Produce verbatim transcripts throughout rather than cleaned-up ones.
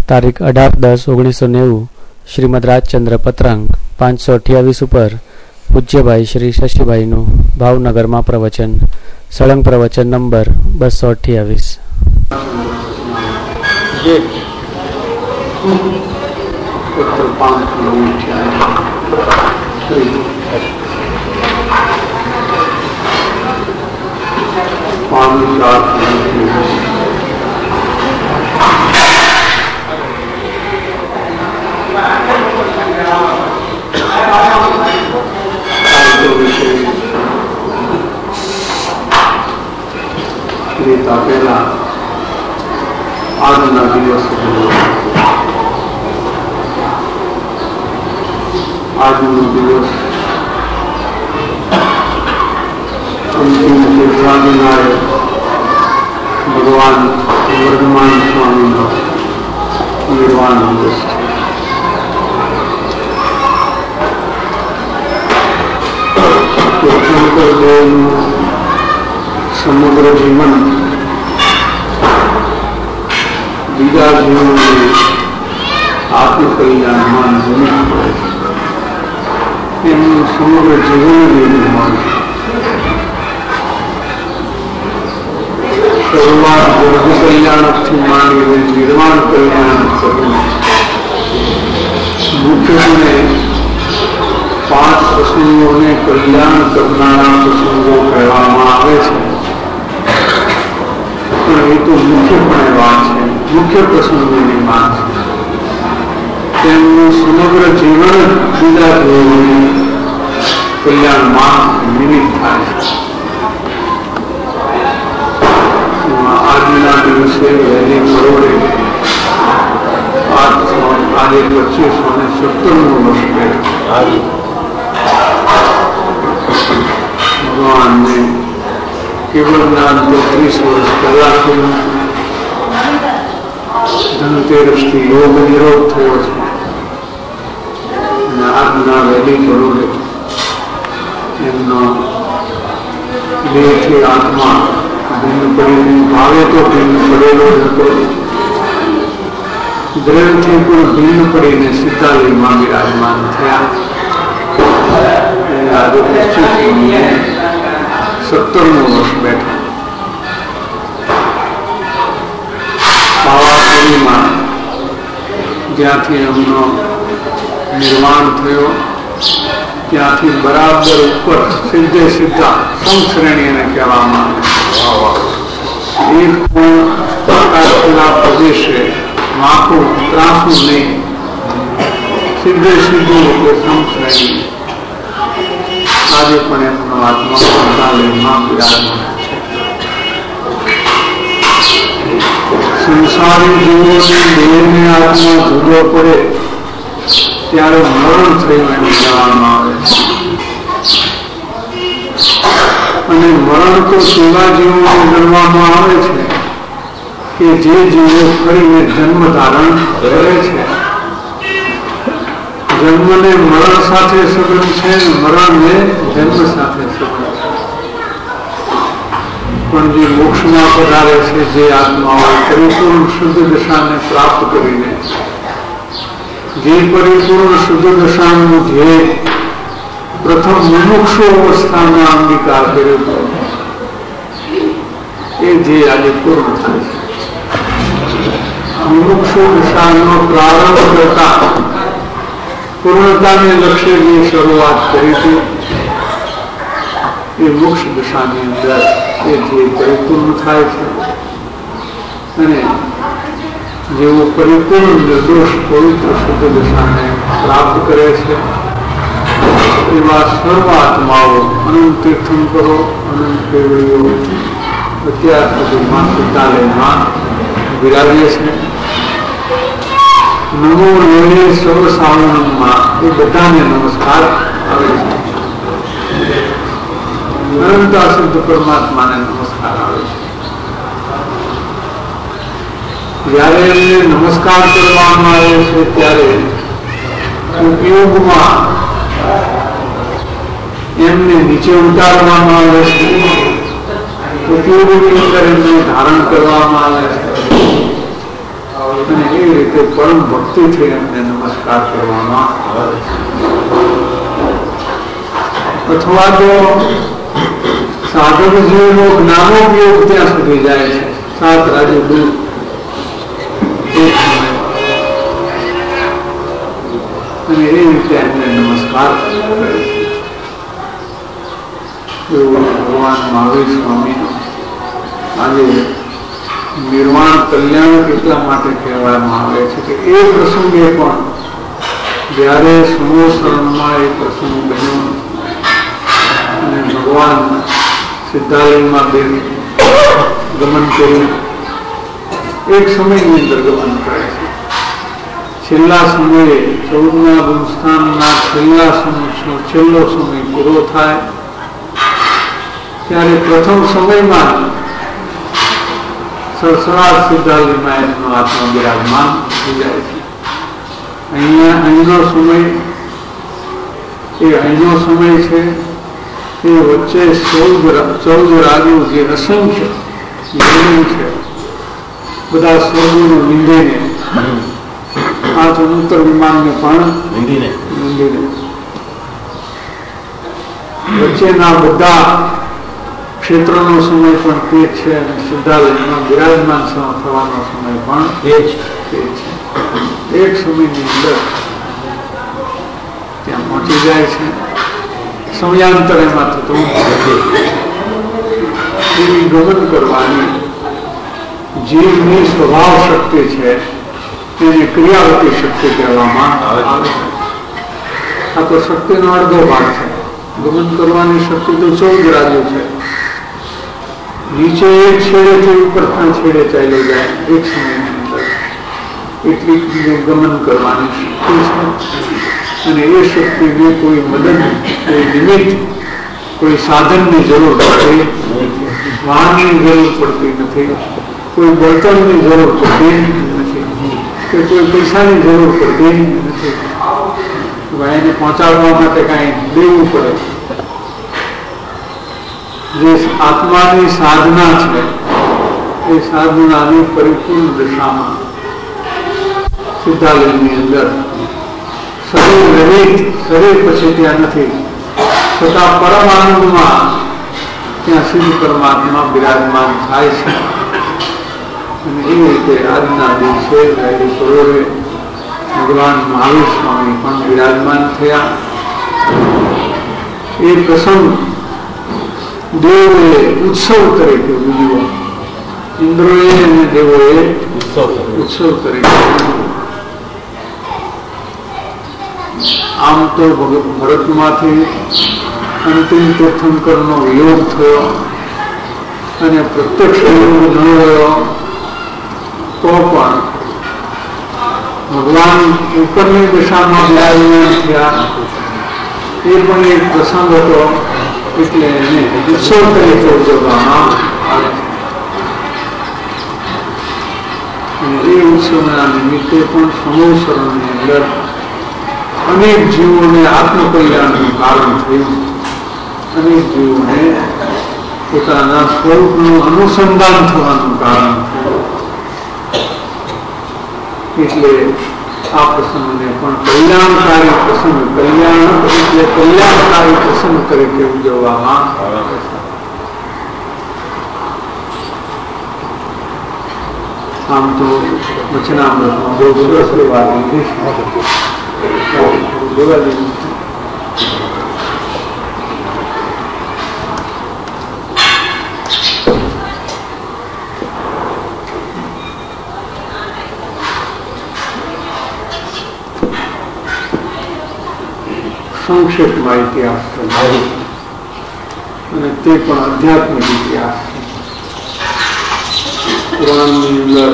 તારીખ અઢાર દસ ઓગણીસો નેવું શ્રીમદ રાજચંદ્ર પત્રાંક પાંચસો અઠ્યાવીસ ઉપર પૂજ્યભાઈ શ્રી શશીભાઈનું ભાવનગરમાં પ્રવચન, સળંગ પ્રવચન નંબર બસો અઠ્યાવીસ. પહેલા આજના દિવસ આજનો દિવસ અંતિમ તીર્થાધિનાયક ભગવાન વર્ધમાન સ્વામીનો નિર્વાણ દિવસ છે. શંકરદેવનું સમગ્ર જીવન બીજા જીવનને આત્મકલ્યાણમાં ભૂમિકા પડે છે. એમનું સમગ્ર જીવન નિર્માણ શરૂઆત વર્ગ કલ્યાણકથી માંડી નિર્માણ કલ્યાણક સુધી મુખ્યત્વે પાંચ પ્રસંગોને કલ્યાણ કરનારા પ્રસંગો કહેવામાં આવે છે. પણ એ તો મુખ્યપણે વાત છે, મુખ્ય પ્રસંગોની વાત છે. તેમનું સમગ્ર જીવન બીજા જીવનનું કલ્યાણમાં નિમિત્ત થાય છે. આજના દિવસે વહેલી પરોઢે આજે પચીસો ને સત્તરમું વર્ષ ભગવાનને કેવળ જ્ઞાન ત્રીસ વર્ષ પહેલા થયું. ધનતેરસથી યોગ નિરોધ થયો છે અને આજના વહેલી પરોઢે એમનો દેહથી આત્મા ભિન્ન પડીને, ભાવે તો ભિન્ન પડેલો જ હતો, દ્રવ્યથી પણ ભિન્ન પડીને સિદ્ધાલયમાં વિરાજમાન થયા. આજે સત્તરમું વર્ષ બેઠા. પાવાગઢમાં જ્યાંથી એમનો નિર્વાણ થયો ત્યાંથી બરાબર ઉપર સીધે સીધા સમશ્રેણી એને કહેવામાં આવે. એક પણ આકાશના પ્રદેશે વાંકું ત્રાસું નહીં, સીધે સીધું એટલે સમશ્રેણી. આજે પણ એમનો આત્મા સંતાલયમાં વિરાજમાન છે. સંસારી જીવોની દેહને આત્મા જુદો પડે ત્યારે મરણ થયું એમ કહેવામાં આવે છે. અને મરણ તો સેવા જીવોને ગણવામાં આવે છે કે જે જીવો ફરીને જન્મ ધારણ કરે છે. જન્મને મરણ સાથે સંબંધ છે, મરણને જન્મ સાથે સંબંધ છે. પણ જે મોક્ષમાં પધારે છે, જે આત્માઓ પરિપૂર્ણ શુદ્ધ દશાને પ્રાપ્ત કરીને જે પરિપૂર્ણ શુદ્ધ દશાનું ધ્યેય પ્રથમ મુમુક્ષુ અવસ્થામાં અંગીકાર કર્યો હતો, એ ધ્યેય આજે પૂર્ણ થાય છે. મુમુક્ષુ દશાનો પ્રારંભ કરતા પૂર્ણતાને લક્ષ્ય જે શરૂઆત કરી હતી એ મોક્ષ દશાની અંદર એ જે પરિપૂર્ણ થાય છે. અને જેવો પરિપૂર્ણ નિર્દોષ પવિત્ર શુદ્ધ દશાને પ્રાપ્ત કરે છે એવા સર્વ આત્માઓ અનંત તીર્થંકરો, અનંત કેવડીઓ અત્યાર સુધીમાં સિદ્ધાલયમાં વિરાજે છે. નમો લોહી સર્વ સાવરણમાં એ બધાને નમસ્કાર આવે છે. અનંતા શુદ્ધ પરમાત્માને નમસ્કાર આવે છે. જયારે એમને નમસ્કાર કરવામાં આવે છે ત્યારે ઉપયોગમાં એમને નીચે ઉતારવામાં આવે છે, ઉપયોગની અંદર એમને ધારણ કરવામાં આવે છે. અને એ રીતે પરમ ભક્તિથી એમને નમસ્કાર કરવામાં આવે અથવા તો સાધક જીવનો જ્ઞાનોપયોગ ત્યાં સુધી જાય છે સાત રાજ્ય દૂર અને એ રીતે એમને નમસ્કાર કરે એવું ભગવાન મહાવીર સ્વામી આજે નિર્વાણ કલ્યાણ એટલા માટે કહેવામાં આવે છે કે એ પ્રસંગે પણ જ્યારે સમોસરણમાં એ પ્રસંગ બન્યો અને ભગવાન સિદ્ધાલયમાં બેન ગમન કર્યું એક સમયની અંદર ગમન કરે છે છેલ્લા સમયે ચૌદમા ગુણસ્થાનના છેલ્લા સમયનો છેલ્લો સમય પૂરો થાય ત્યારે પ્રથમ સમયમાં સરસરાજ સિદ્ધાલયમાં એમનો આત્મા બિરાજમાન થઈ જાય છે અહીંયા અહીંનો સમય એ અહીંનો સમય છે એ વચ્ચે ચૌદ ચૌદ રાજ્યો જે અસંખ્ય છે બધા સ્વર્ગોને વિંધીને આ ચમુત્તર વિમાનને પણ વિંધીને વિંધીને વચ્ચેના બધા ક્ષેત્રનો સમય પણ તે છે અને સિદ્ધાલયમાં બિરાજમાન થવાનો સમય પણ તે છે એક સમયની અંદર ત્યાં પહોંચી જાય છે સમયાંતર એમાં થતું એવી ગમન કરવાની જીવની સ્વભાવ શક્તિ છે તેને ક્રિયાવતી શક્તિ કહેવામાં આવે છે આ તો શક્તિનો અડધો ભાગ છે ગમન કરવાની શક્તિ તો ચૌદ રાજ્યો છે નીચે એક છેડેથી ઉપરના છેડે ચાલ્યો જાય એક સમયની અંદર એટલી ગમન કરવાની શક્તિ છે અને એ શક્તિને કોઈ મદદ કોઈ નિમિત્ત કોઈ સાધનની જરૂર પડતી વાહનની જરૂર પડતી નથી કોઈ બળતણની જરૂર પડતી નથી કે કોઈ પૈસાની જરૂર પડતી નથી એને પહોંચાડવા માટે કાંઈ દેવું પડે જે આત્માની સાધના છે એ સાધનાની પરિપૂર્ણ દિશામાં સિદ્ધાલયની અંદર શરીર રહિત શરીર પછી ત્યાં નથી છતાં પરમ આનંદમાં ત્યાં સિદ્ધ પરમાત્મા બિરાજમાન થાય છે અને એ રીતે આજના દિવસે વહેલી પરોઢે ભગવાન મહાવીર સ્વામી પણ બિરાજમાન થયા એ પ્રસંગ દેવોએ ઉત્સવ તરીકે ઉજવ્યો ઇન્દ્રોએ અને દેવોએ ઉત્સવ તરીકે આમ તો ભરતમાંથી અંતિમ તીર્થંકરનો વિયોગ થયો અને પ્રત્યક્ષ યોગ ન રહ્યો તો પણ ભગવાન ઉપરની દિશામાં બિરાજમાન થયા એ પણ એક પ્રસંગ હતો એટલે એને ઉત્સવ તરીકે ઉજવવામાં આવે અને એ ઉત્સવના નિમિત્તે પણ સમોસરણની અંદર અનેક જીવોને આત્મકલ્યાણનું કારણ થયું અનેક જીવોને પોતાના સ્વરૂપનું અનુસંધાન થવાનું કારણ થયું એટલે આ પ્રસંગને પણ કલ્યાણકારી પ્રસંગ કલ્યાણ એટલે કલ્યાણકારી પ્રસંગ તરીકે ઉજવવામાં આવે છે આમ તો વચનામૃતમાં બહુ સરસ વાત જોવા જેવું છે સંક્ષેપમાં ઇતિહાસ અને તે પણ આધ્યાત્મિક ઇતિહાસ પુરાણની અંદર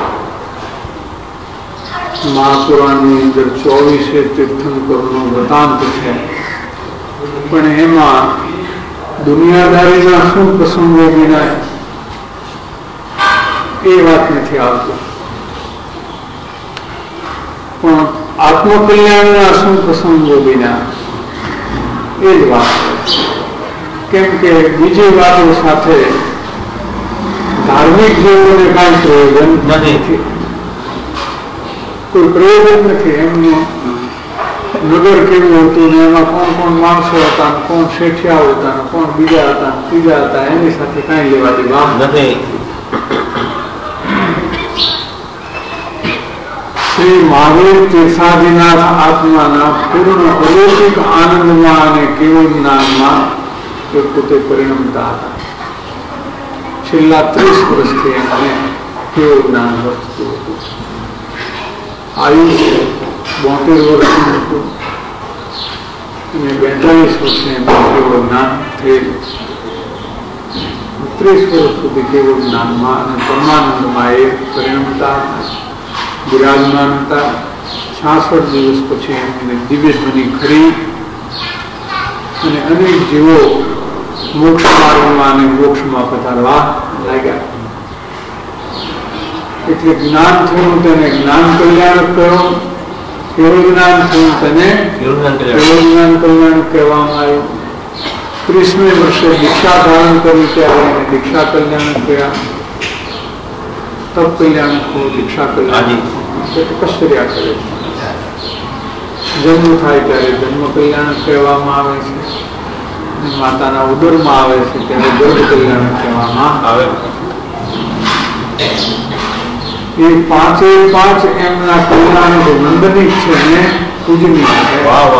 મહાપુરાણની અંદર ચોવીસે તીર્થંકરનો વૃતાંત છે પણ એમાં દુનિયાદારીના શું પ્રસંગો વિના એ વાત નથી આવતી પણ આત્મકલ્યાણના શું પ્રસંગો વિના એ જ વાત કેમ કે બીજી વાતો સાથે ધાર્મિક જીવોને કાંઈ પ્રયોજન નથી કોઈ પ્રયોજન નથી. એમનું નગર કેવું હતું ને એમાં કોણ કોણ માણસો હતા, કોણ શેઠિયાઓ હતા, કોણ બીજા હતા, ત્રીજા હતા, એની સાથે કઈ લેવા દેવા નથી. શ્રી મહાવીર તીર્થાદિનાથ આત્માના પૂર્ણ અલૌકિક આનંદમાં અને કેવળ જ્ઞાનમાં એ પોતે પરિણમતા હતા. છેલ્લા ત્રીસ વર્ષથી એમને કેવળ જ્ઞાન વર્તતું હતું. આયુષ્ય બોતેર વર્ષનું હતું અને બેતાલીસ વર્ષે એમાં કેવળ જ્ઞાન થયેલું. ત્રીસ વર્ષ સુધી કેવળ જ્ઞાનમાં અને પરમાનંદમાં એ પરિણમતા વિરાજમાન હતા. છાસઠ દિવસ પછી એમને દિવ્ય ધ્વનિ ખરી અને અનેક જીવો મોક્ષ માર્ગમાં અને મોક્ષમાં પધારવા લાગ્યા. એટલે જ્ઞાન થયું તેને જ્ઞાન કલ્યાણક કહ્યું, કેવળ જ્ઞાન થયું તેને કેવળ જ્ઞાન કલ્યાણક કહેવામાં આવ્યું. ત્રીસમે વર્ષે દીક્ષા ધારણ કરી ત્યારે એને દીક્ષા કલ્યાણક કહ્યા. તપ કલ્યાણક દીક્ષા કલ્યાણક તપશ્ચર્યા કરે. જન્મ થાય ત્યારે જન્મ કલ્યાણક કહેવામાં આવે છે. માતાના ઉદરમાં આવે છે ત્યારે ગર્ભ કલ્યાણક કહેવામાં આવે. એ પાંચે પાંચ એમના કલ્યાણક નંદનિક છે અને પૂજનિક છે.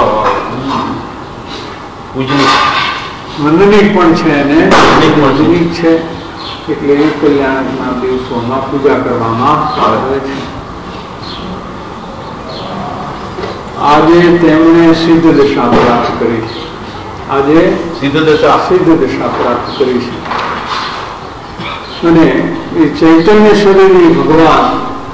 નંદનિક પણ છે અને પૂજનિક છે. એટલે એ કલ્યાણકના દિવસોમાં પૂજા કરવામાં આવે છે. આજે તેમણે સિદ્ધ દશા પ્રાપ્ત કરી છે. આજે સિદ્ધ દશા સિદ્ધ દશા પ્રાપ્ત કરી છે. અને એ ચૈતન્ય શરીરી ભગવાન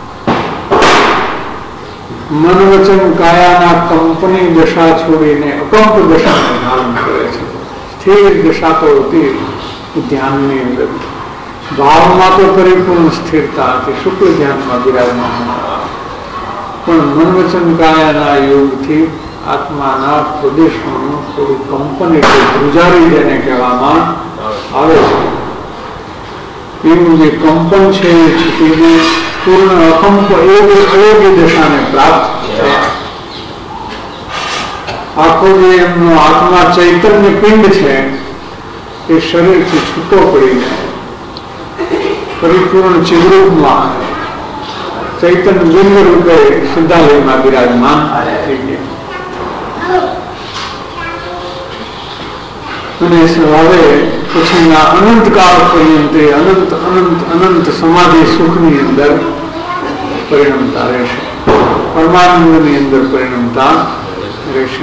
મન વચન કાયાના કંપની દશા છોડીને અકંપ દશાને ધારણ કરે છે. સ્થિર દશા તો હતી ધ્યાનની અંદર. ભાવમાં તો પરિપૂર્ણ સ્થિરતા હતી, શુક્લ ધ્યાનમાં બિરાજમાન. પણ મન વચન કાયાના યોગથી આત્માના પ્રદેશોનું થોડું કંપન એટલે ધ્રુજારી જેને કહેવામાં આવે છે. એવું જે કંપન છે એ છૂટીને પૂર્ણ અકંપ અયોગ્ય દશાને પ્રાપ્ત થયા. આખો જે એમનો આત્મા ચૈતન્ય પિંડ છે એ શરીરથી છૂટો પડીને પરિપૂર્ણ ચિદ્રૂપમાં ચૈતન્ય બિંદ રૂપે સિદ્ધાલયમાં બિરાજમાન થઈ ગયા. અને હવે પછીના અનંતકાળ પર્યંતે અનંત અનંત અનંત સમાધિ સુખની અંદર પરિણમતા રહેશે. પરમાનંદની અંદર પરિણમતા રહેશે.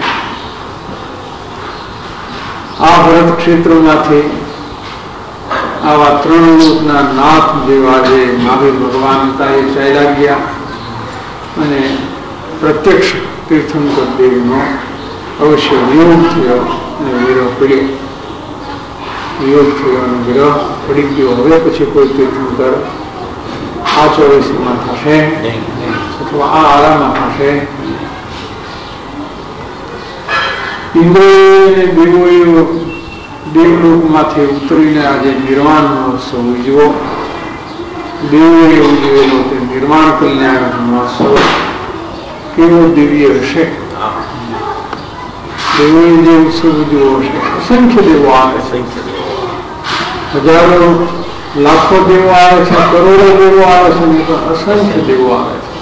આ ભરત ક્ષેત્રમાંથી આવા ત્રણ લોકના નાથ જેવા જે મહાવીર ભગવાન હતા એ ચાલ્યા ગયા અને પ્રત્યક્ષ તીર્થંકર દેવનો અવશ્ય વિયોગ થયો અને વિરહ પડ્યો. વિયોગ થયો અને વિરહ પડી ગયો. હવે પછી કોઈ તીર્થંકર આ ચોવીસમાં થશે અથવા આ આરામાં થશે. ઇન્દ્રિય દેવોએ દેવલોકમાંથી ઉતરીને આજે નિર્વાણ મહોત્સવ ઉજવો. દેવોએ ઉજવેલો તે નિર્વાણ કલ્યાણ મહોત્સવ કેવો દિવ્ય હશે. દેવોએ જે ઉત્સવ ઉજવો હશે. અસંખ્ય દેવો આવે છે. હજારો લાખો દેવો આવે છે, કરોડો દેવો આવે છે, અસંખ્ય દેવો આવે છે.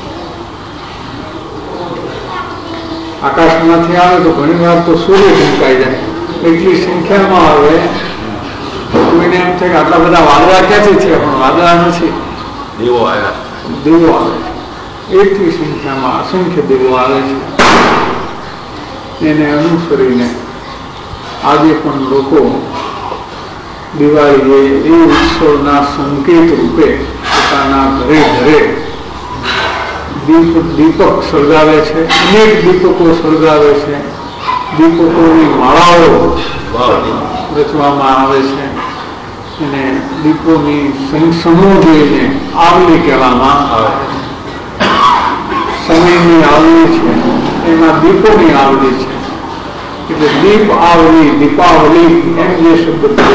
આકાશમાંથી આવે તો ઘણી વાર તો સૂર્ય ઢંકાઈ જાય. એટલી સંખ્યામાં આવે કોઈને એમ થાય કે આટલા બધા વાદળા ક્યાંથી છે, પણ વાદળા નથી, દેવો આવ્યા. દેવો આવે એટલી સંખ્યામાં અસંખ્ય દેવો આવે છે. એને અનુસરીને આજે પણ લોકો દિવાળીએ એ ઉત્સવના સંકેત રૂપે પોતાના ઘરે ઘરે દીપ દીપક સળગાવે છે. અનેક દીપકો સળગાવે છે. દીપકોની માળાઓ રચવામાં આવે છે અને દીપોની સમૂહ જોઈને આવલી કહેવામાં આવે છે. સમયની આવલી છે એમાં દીપોની આવલી છે. એટલે દીપ આવલી, દીપાવલી એમ જે શબ્દ છે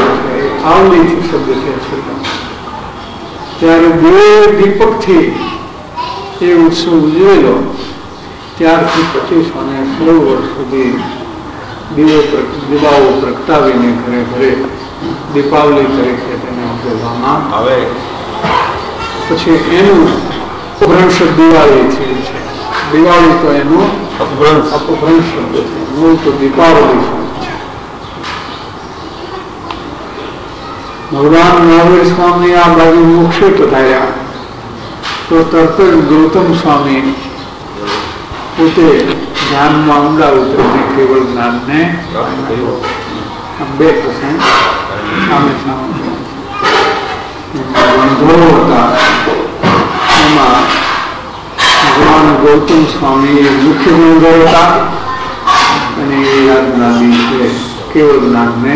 આવલીથી શબ્દ છે. ત્યારે બે દીપકથી એ ઉત્સવ ઉજવેલો ત્યારથી પચીસો ને સો વર્ષ સુધી દીવો દીવાઓ પ્રગટાવીને ઘરે ઘરે દીપાવલી તરીકે તેને ઉજવવામાં આવે. પછી એનું અપભ્રંશ દિવાળી થયું છે. દિવાળી તો એનું અપભ્રંશ અપભ્રંશ શબ્દ છે. મૂળ તો દીપાવલી છે. ભગવાન મહાવીર સ્વામી આ બાજુ મોક્ષે પધાર્યા તો તરત જ ગૌતમ સ્વામી પોતે ધ્યાનમાં ઊંડા ઉતરીને કેવળ જ્ઞાનને બે પ્રસંગ સામે સામે બંધો હતા. એમાં ભગવાન ગૌતમ સ્વામી એ મુખ્ય બંધો હતા અને એ આજ્ઞાની છે કેવળ જ્ઞાનને.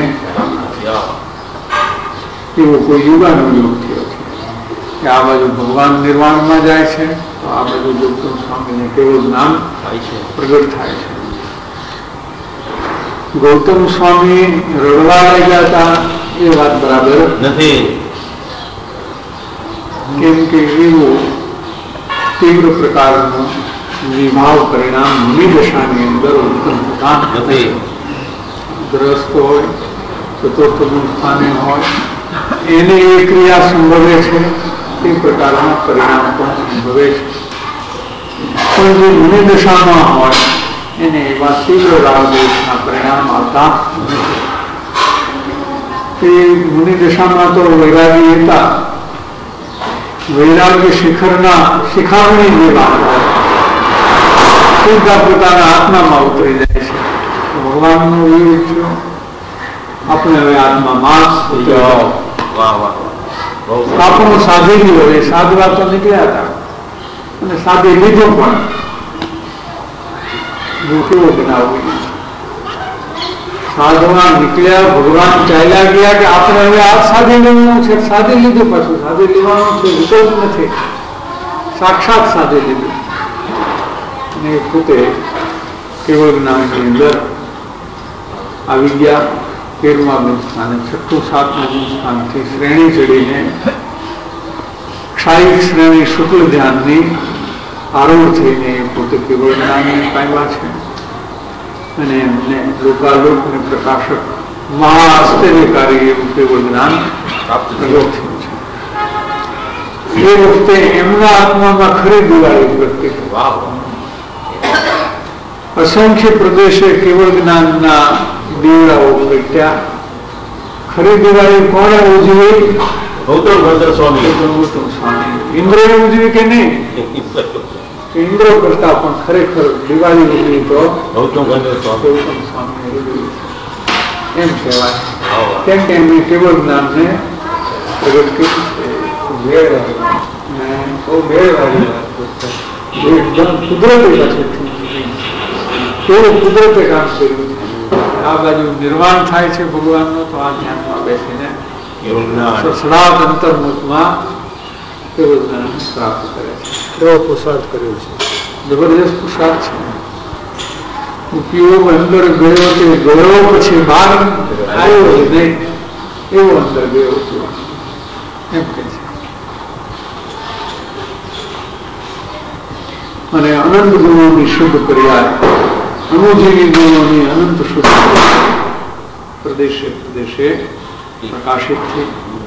એવો કોઈ યુગાનો યોગ થયો છે કે આ બાજુ ભગવાન નિર્વાણમાં જાય છે તો આ બાજુ ગૌતમ સ્વામીને કેવળ જ્ઞાન પ્રગટ થાય છે. ગૌતમ સ્વામી રડવા લાગ્યા હતા એ વાત બરાબર નથી, કેમ કે એવું તીવ્ર પ્રકારનું વિભાવ પરિણામ મુનિ દશાની અંદર ઉત્પન્ન થતા નથી. ગ્રસ્ત હોય ચતુર્થ સ્થાને હોય એને એ ક્રિયા સંભવે છે તે પ્રકારના પરિણામ પણ સંભવે છે. પણ જે મુનિ દશામાં હોય એને એવા તીવ્ર રાગદેશના પરિણામ આવતા નથી. તે મુનિ દશામાં તો વૈરાગી હતા, વૈરાગ્ય શિખરના શિખામણી જે વાત હોય સીધા પોતાના આત્મામાં ઉતરી જાય છે. ભગવાનનો વિવેક થયો, આપણે હવે આત્મા માસ આપણું સાધી લીધો. એ સાધવા તો નીકળ્યા હતા અને સાધી લીધો પણ કેવો બનાવવું. સાધવા નીકળ્યા, ભગવાન ચાલ્યા ગયા કે આપણે હવે આ સાધી લેવાનું છે. સાધી લીધું, પાછું સાધી લેવાનું છે, વિકલ્પ નથી. સાક્ષાત સાધી લીધું અને પોતે કેવળ જ્ઞાનની અંદર આવી ગયા. તેરમા બિંદ સ્થાને છઠ્ઠું સાતમું બિંદ સ્થાનથી શ્રેણી ચડીને ક્ષાયિક શ્રેણી શુક્લ ધ્યાનની આરૂઢ થઈને પોતે કેવળ જ્ઞાનને પામ્યા છે અને એમને લોકાલોક અને પ્રકાશક મહા આશ્ચર્યકારી એવું કેવળ જ્ઞાન પ્રગટ થયું છે. એ વખતે એમના આત્મામાં ખરી દિવાળી પ્રગટી થઈ. અસંખ્ય પ્રદેશે કેવળ જ્ઞાનના દીવડાઓ પ્રગટ્યા. ખરી દિવાળી કોણે ઉજવી? ગૌતમ ભદ્ર સ્વામી. ગૌતમ સ્વામી. ઇન્દ્રએ ઉજવી કે નહીં? ઇન્દ્ર કરતા પણ ખરેખર દિવાળી ઉજવી તો ગૌતમ ભદ્ર સ્વામી ગૌતમ સ્વામી ઉજવી એમ કહેવાય. કેમ કે એમને કેવળ જ્ઞાનને પ્રગટ કર્યું છે. એકદમ કુદરતી પાછળથી કેવું કુદરતે કામ કર્યું છે. આ બાજુ નિર્વાણ થાય છે ભગવાનનો તો આ ધ્યાનમાં બેસીને સસરાત અંતર્મુખમાં કેવળ જ્ઞાન પ્રાપ્ત કરે છે. એવો પુરુષાર્થ કર્યો છે, જબરદસ્ત પુરુષાર્થ છે. ઉપયોગ અંદર ગયો તે ગયો પછી બહાર આવ્યો નહીં એવો અંદર ગયો એમ કે છે. અને અનંત ગુણોની શુદ્ધ પર્યાય અનુજીવી ગુણોની અનંત શુદ્ધ પ્રદેશે પ્રદેશે પ્રકાશિત થઈ.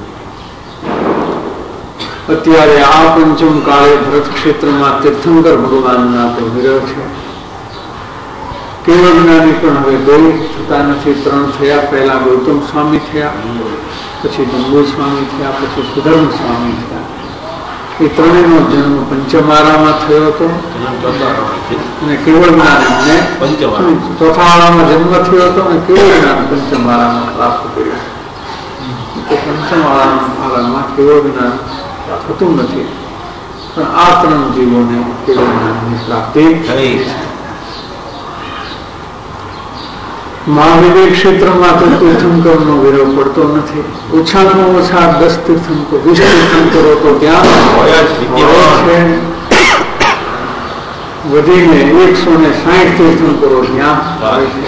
અત્યારે આ પંચમ કાળે ભરત ક્ષેત્રમાં તીર્થંકર ભગવાનના તો વિરહ છે. કેવળ જ્ઞાની પણ હવે બે થતા નથી, ત્રણ થયા. પહેલા ગૌતમ સ્વામી થયા, પછી જંબુ સ્વામી થયા, પછી સુધર્મ સ્વામી થયા. એ ત્રણેયનો જન્મ પંચમાળામાં થયો હતો અને કેવળ જ્ઞાન એમને ચોથામાળામાં જન્મ થયો હતો અને કેવળ જ્ઞાન પંચમાળામાં પ્રાપ્ત કર્યું. તો પંચમાળામાં કેવળ જ્ઞાન થતું નથી, પણ આ ત્રણ જીવોને કેવળ જ્ઞાનની પ્રાપ્તિ થઈ છે. મહાવિવેક ક્ષેત્રમાં તો તીર્થંકરનો વિરોધ પડતો નથી. ઓછામાં ઓછા દસ તીર્થંકરો વીસ તીર્થંકરો તો ત્યાં વધીને એકસો ને સાહીઠ તીર્થંકરો ત્યાં આવે છે.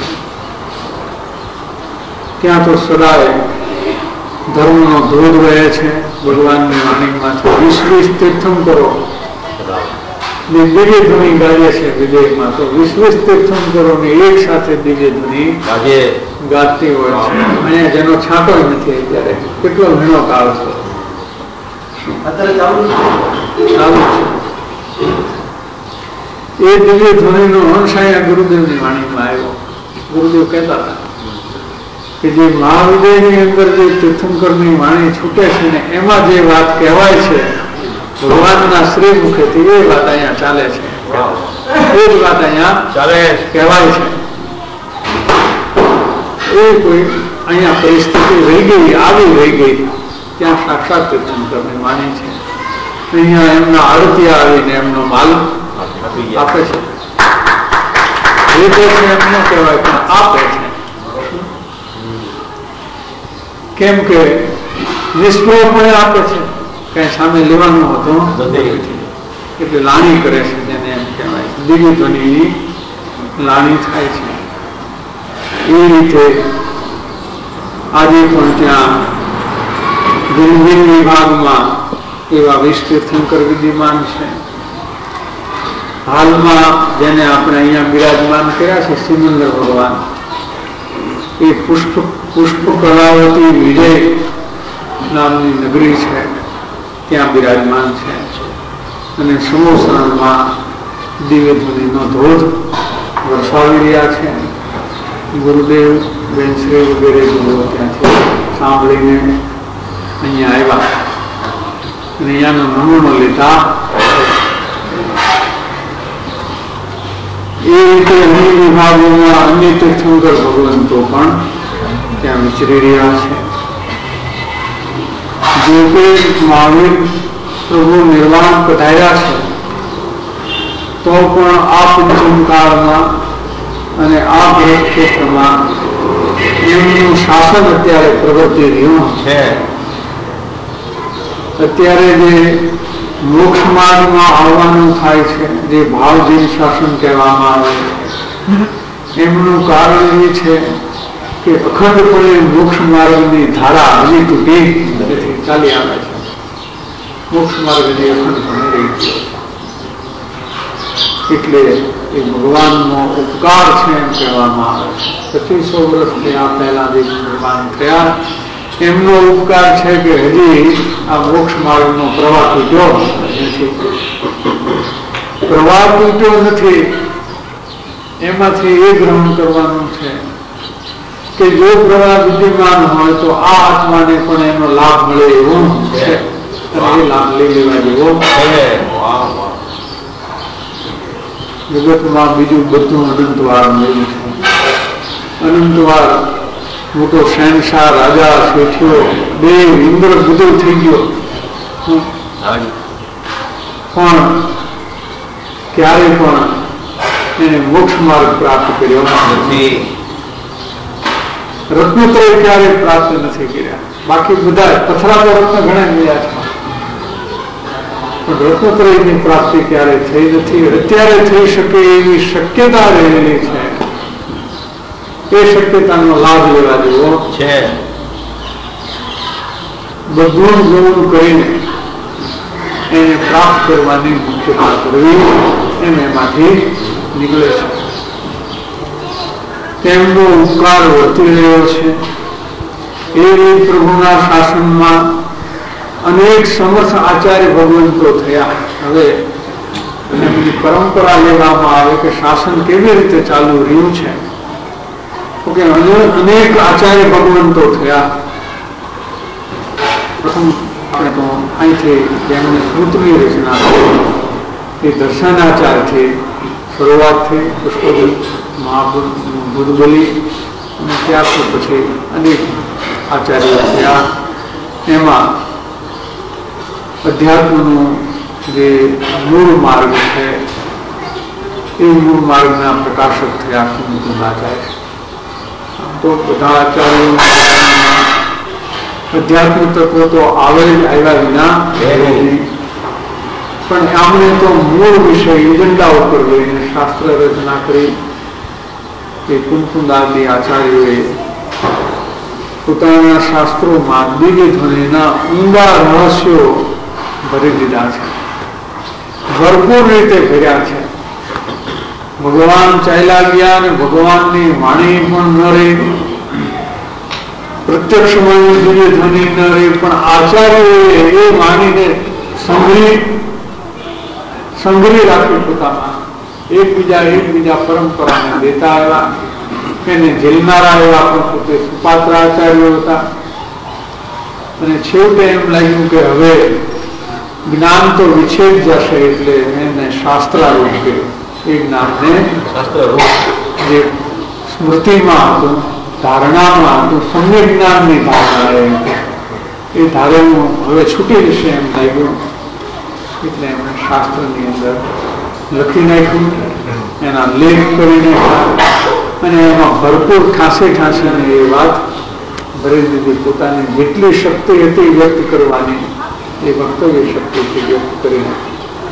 ત્યાં તો સદાય ધર્મનો ધોધ વહે છે. ભગવાનની વાણીમાંથી વીસ વીસ તીર્થંકરો દિવ્ય ધ્વનિ ગાજે છે વિજયમાં, તો વીસ વીસ તીર્થંકરોને એક સાથે દિવ્ય ધ્વનિ ગાતી હોય છે. અહીંયા જેનો છાંટો નથી અત્યારે, કેટલો ઘણો કાળ છે અત્યારે ચાલુ ચાલુ છે. એ દિવ્ય ધ્વનિનો અંશ અહીંયા ગુરુદેવની વાણીમાં આવ્યો. ગુરુદેવ કહેતા હતા કે જે મહાવિજયની અંદર જે તીર્થંકરની વાણી છૂટે છે ને એમાં જે વાત કહેવાય છે ભગવાનના શ્રી મુખેથી, એ વાત અહીંયા ચાલે છે. એ જ વાત અહીંયા ચાલે કહેવાય છે. એ કોઈ અહીંયા પરિસ્થિતિ રહી ગઈ, આવી રહી ગઈ, ત્યાં સાક્ષાત તીર્થંકરની વાણી છે. અહીંયા એમના આરતીયા આવીને એમનો માલ આપે છે. એ છે એમ ન કહેવાય પણ આપે છે. કેમ કે નિષ્ફળપણે આપે છે, કઈ સામે લેવાનું હોતું એટલે લાણી કરે છે, જેને એમ કહેવાય દિવ્ય ધ્વનિની લાણી થાય છે. એ રીતે આજે પણ ત્યાં ભિન્ન ભિન્ન વિભાગમાં એવા વીસ તીર્થંકર વિદ્યમાન છે. હાલમાં જેને આપણે અહીંયા બિરાજમાન કર્યા છે સિમંદર ભગવાન, એ પુષ્પ પુષ્પ કળાવતી વિજય નામની નગરી છે, ત્યાં બિરાજમાન છે. અને સમોસણમાં દિવ્ય ધ્વનિનો ધોધ વરસાવી રહ્યા છે. ગુરુદેવ બેનશ્રી વગેરે ગુરુઓ ત્યાંથી સાંભળીને અહીંયા આવ્યા અને અહીંયાનો નમૂનો લીધા. એ રીતે અન્ય વિભાગોમાં અન્ય તીર્થંકર ભગવંતો પણ ત્યાં વિચરી રહ્યા છે. જે કોઈ મહાવીર પ્રભુ નિર્વાણ પધાર્યા છે તો પણ આ પંચમકાળમાં અને આ ભેદ ક્ષેત્રમાં એમનું શાસન અત્યારે પ્રવર્તી રહ્યું છે. અત્યારે જે મોક્ષ માર્ગમાં આવવાનું થાય છે, જે ભાવજીન શાસન કહેવામાં આવે છે, એમનું કારણ એ છે કે અખંડપણે મોક્ષ માર્ગની ધારા હજી તૂટી નથી, ચાલી આવે છે. મોક્ષ માર્ગ હજી અખંડપણે રહી ગયો, એટલે એ ભગવાનનો ઉપકાર છે એમ કહેવામાં આવે છે. પચીસો વર્ષ થયા પહેલા જે ભગવાન થયા એમનો ઉપકાર છે કે હજી આ મોક્ષ માર્ગનો પ્રવાહ તૂટ્યો નથી. પ્રવાહ તૂટ્યો નથી, એમાંથી એ ગ્રહણ કરવાનું છે કે જો પ્રવાહ વિદ્યમાન હોય તો આ આત્માને પણ એનો લાભ મળે એવો છે, અને એ લાભ લઈ લેવા જેવો છે. જગતમાં બીજું બધું અનંતવાર મળ્યું છે. અનંતવાર મોટો શહેનશાહ, રાજા, શેઠિયો, દેવ, ઇન્દ્ર બધું થઈ ગયો, પણ ક્યારે પણ એને મોક્ષ માર્ગ પ્રાપ્ત કર્યો નથી. રત્નત્રય ક્યારે પ્રાપ્ત નથી કર્યા. બાકી બધા પથરા તો રત્ન ઘણા મળ્યા છે, પણ રત્નત્રયની પ્રાપ્તિ ક્યારે થઈ નથી. અત્યારે થઈ શકે એવી શક્યતા રહેલી છે. એ શક્યતાનો લાભ લેવા જેવો છે. બધું ગુણ કરીને એને પ્રાપ્ત કરવાની મુખ્યતા કરવી, એમ એમાંથી નીકળે છે. તેમનો ઉપકાર વર્તી રહ્યો છે. એ પ્રભુના શાસનમાં અનેક સમર્થ આચાર્ય ભગવંતો થયા. હવે એમની પરંપરા લેવામાં આવે કે શાસન કેવી રીતે ચાલુ રહ્યું છે, કે અનેક આચાર્ય ભગવંતો થયા. પ્રથમ આપણે તો અહીંથી જેમને સૂત્રની રચના એ દર્શનાચાર્યથી શરૂઆત થઈ, પુષ્પોદલ મહાબુદ્ધબલી, અને ત્યાર પછી અનેક આચાર્યો થયા. એમાં અધ્યાત્મનું જે મૂળ માર્ગ છે એ મૂળ માર્ગના પ્રકાશક થયા કુમુદાચાર્ય. તો બધા આચાર્યો અધ્યાત્મ તત્વો તો આવે જ આવ્યા વિના પણ આમણે તો મૂળ વિષય એજન્ડા ઉપર લઈને શાસ્ત્ર રચના કરી. એ કુમકુંદાદી આચાર્યોએ પોતાના શાસ્ત્રોમાં દિવ્ય ધ્વનિના ઊંડા રહસ્યો ભરી દીધા છે. ભરપૂર રીતે ભર્યા છે. ભગવાન ચાલ્યા ગયા અને ભગવાનની વાણી પણ ન રહી, પ્રત્યક્ષ વાણી ધ્વનિ ન રહી, પણ આચાર્યોએ એ વાણીને સંગ્રહી સંગ્રહી રાખી પોતામાં. એકબીજા એકબીજા પરંપરાને દેતા આવ્યા. એને ઝીલનારા એવા પણ પોતે સુપાત્ર આચાર્યો હતા. અને છેવટે એમ લાગ્યું કે હવે જ્ઞાન તો વિછેદ જશે, એટલે એને શાસ્ત્રારૂપ કર્યું. એ જ્ઞાનને જે સ્મૃતિમાં હતું, ધારણામાં હતું, સમ્યક જ્ઞાનની ધારણા એ ધારેલું હવે છૂટી જશે એમ લાગ્યું. એટલે એમણે શાસ્ત્રની અંદર લખી નાખ્યું, એના લેખ કરી નાખ્યા અને એમાં ભરપૂર ઠાંસી ઠાંસીને એ વાત ભરી દીધી. પોતાની જેટલી શક્તિ હતી વ્યક્ત કરવાની એ વક્તવ્ય શક્તિથી વ્યક્ત કરી નાખી.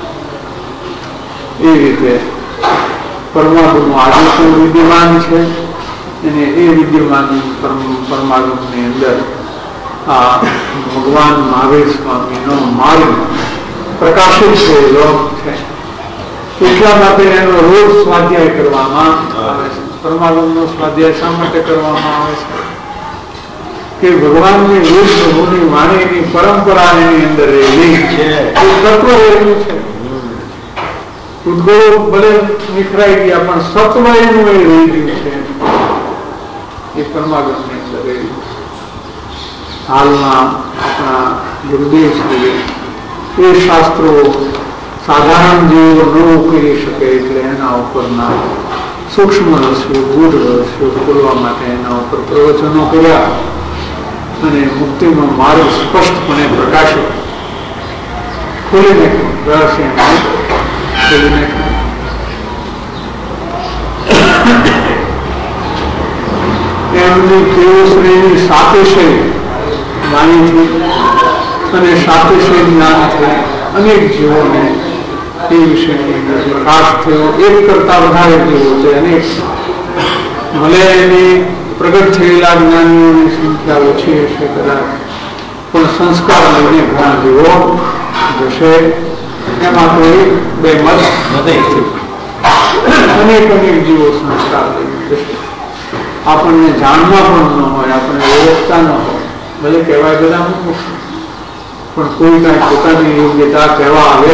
એ રીતે પરમાણુ આજે પણ વિદ્યમાન છે અને એ વિદ્યમાન પરમાણુની અંદર આ ભગવાન મહાવીર સ્વામીનો માર્ગ પ્રકાશિત થયેલો છે. એટલા માટે એનો રોજ સ્વાધ્યાય કરવામાં આવે છે. પરમાણુનો સ્વાધ્યાય શા માટે કરવામાં આવે છે કે ભગવાનની રૂપ પ્રભુની વાણીની પરંપરા એની અંદર રહેલી છે, એ તત્વ રહેલું છે. ઉદ્ગોળો ભલે નિખરાઈ ગયા પણ સત્વ એનું એ રહી ગયું છે, એ પરમાગમની અંદર રહેલું. હાલમાં આપણા ગુરુદેવ શ્રી એ શાસ્ત્રો સાધારણ જીવો ન ઉકેલી શકે, એટલે એના ઉપરના સૂક્ષ્મ રહસ્યો, ગૂઢ રહસ્યો ખોલવા માટે એના ઉપર પ્રવચનો કર્યા અને મુક્તિનો માર્ગ સ્પષ્ટપણે પ્રકાશિત ખોલી નાખ્યો. રહસ્ય ખોલી નાખ્યું. એમની કેવો શ્રેણી સાતેશય વાણીથી અને સાતેશય જ્ઞાનથી અનેક જીવોને એ વિષયની અંદર પ્રકાશ થયો. એક કરતા વધારે જીવો છે અનેક. ભલે એની પ્રગટ થયેલા જ્ઞાનીઓની સંખ્યા ઓછી હશે કદાચ, પણ સંસ્કાર લઈને ઘણા જીવો જશે. એમાં કોઈ બે મત નથી. અનેક અનેક જીવો સંસ્કાર લઈને જશે. આપણને જાણવા પણ ન હોય, આપણને ઓળખતા ન હોય, ભલે કહેવાય બધા પણ કોઈ કઈ પોતાની યોગ્યતા કહેવા આવે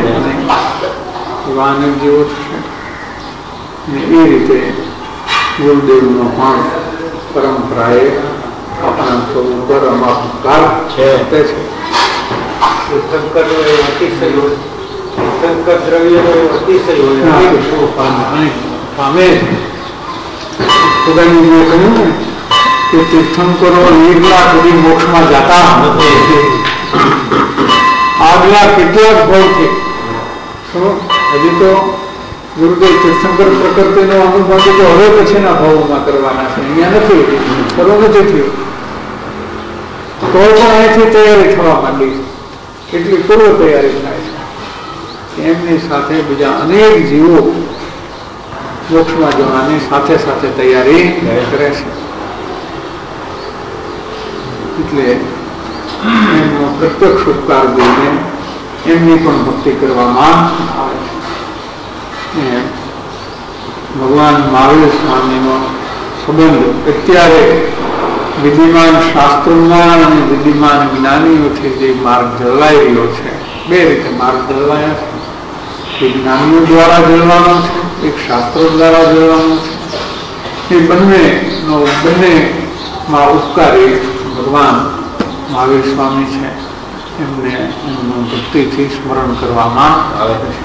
એવા અનેક જીવો થશે. એ રીતે ગુરુદેવનો પણ પરંપરાએ આપણા સૌ ઉપર અમારો ઉપકાર છે. શંકર અતિશય શંકર દ્રવ્ય અતિશય પામે. પોતાની જે કહ્યું ને કે તીર્થંકરો નિર્લા સુધી મોક્ષમાં જતા નથી. આગલા કેટલાક ભાવથી હજી તો ગુરુદેવ તીર્થંકર પ્રકૃતિનો અનુભવ તો હવે પછીના ભાવોમાં કરવાના છે, અહીંયા નથી કરવું નથી થયું. તો પણ અહીંથી તૈયારી થવા માંડી છે. કેટલી પૂર્વ તૈયારી થાય છે. એમની સાથે બીજા અનેક જીવો મોક્ષમાં જવાની સાથે સાથે તૈયારી કરે છે. એટલે એમનો પ્રત્યક્ષ ઉપકાર જોઈને એમની પણ ભક્તિ કરવામાં આવે છે. ભગવાન મહાવીર સ્વામીનો સંબંધ અત્યારે વિદ્યમાન શાસ્ત્રોમાં અને વિદ્યમાન જ્ઞાનીઓથી જે માર્ગ જળવાઈ રહ્યો છે, બે રીતે માર્ગ જળવાયા છે. એક જ્ઞાનીઓ દ્વારા જળવાનો છે, એક શાસ્ત્રો દ્વારા જળવાનો છે. એ બંનેનો બંનેમાં ઉપકારી ભગવાન મહાવીર સ્વામી છે. એમને એમનું ભક્તિથી સ્મરણ કરવામાં આવે છે.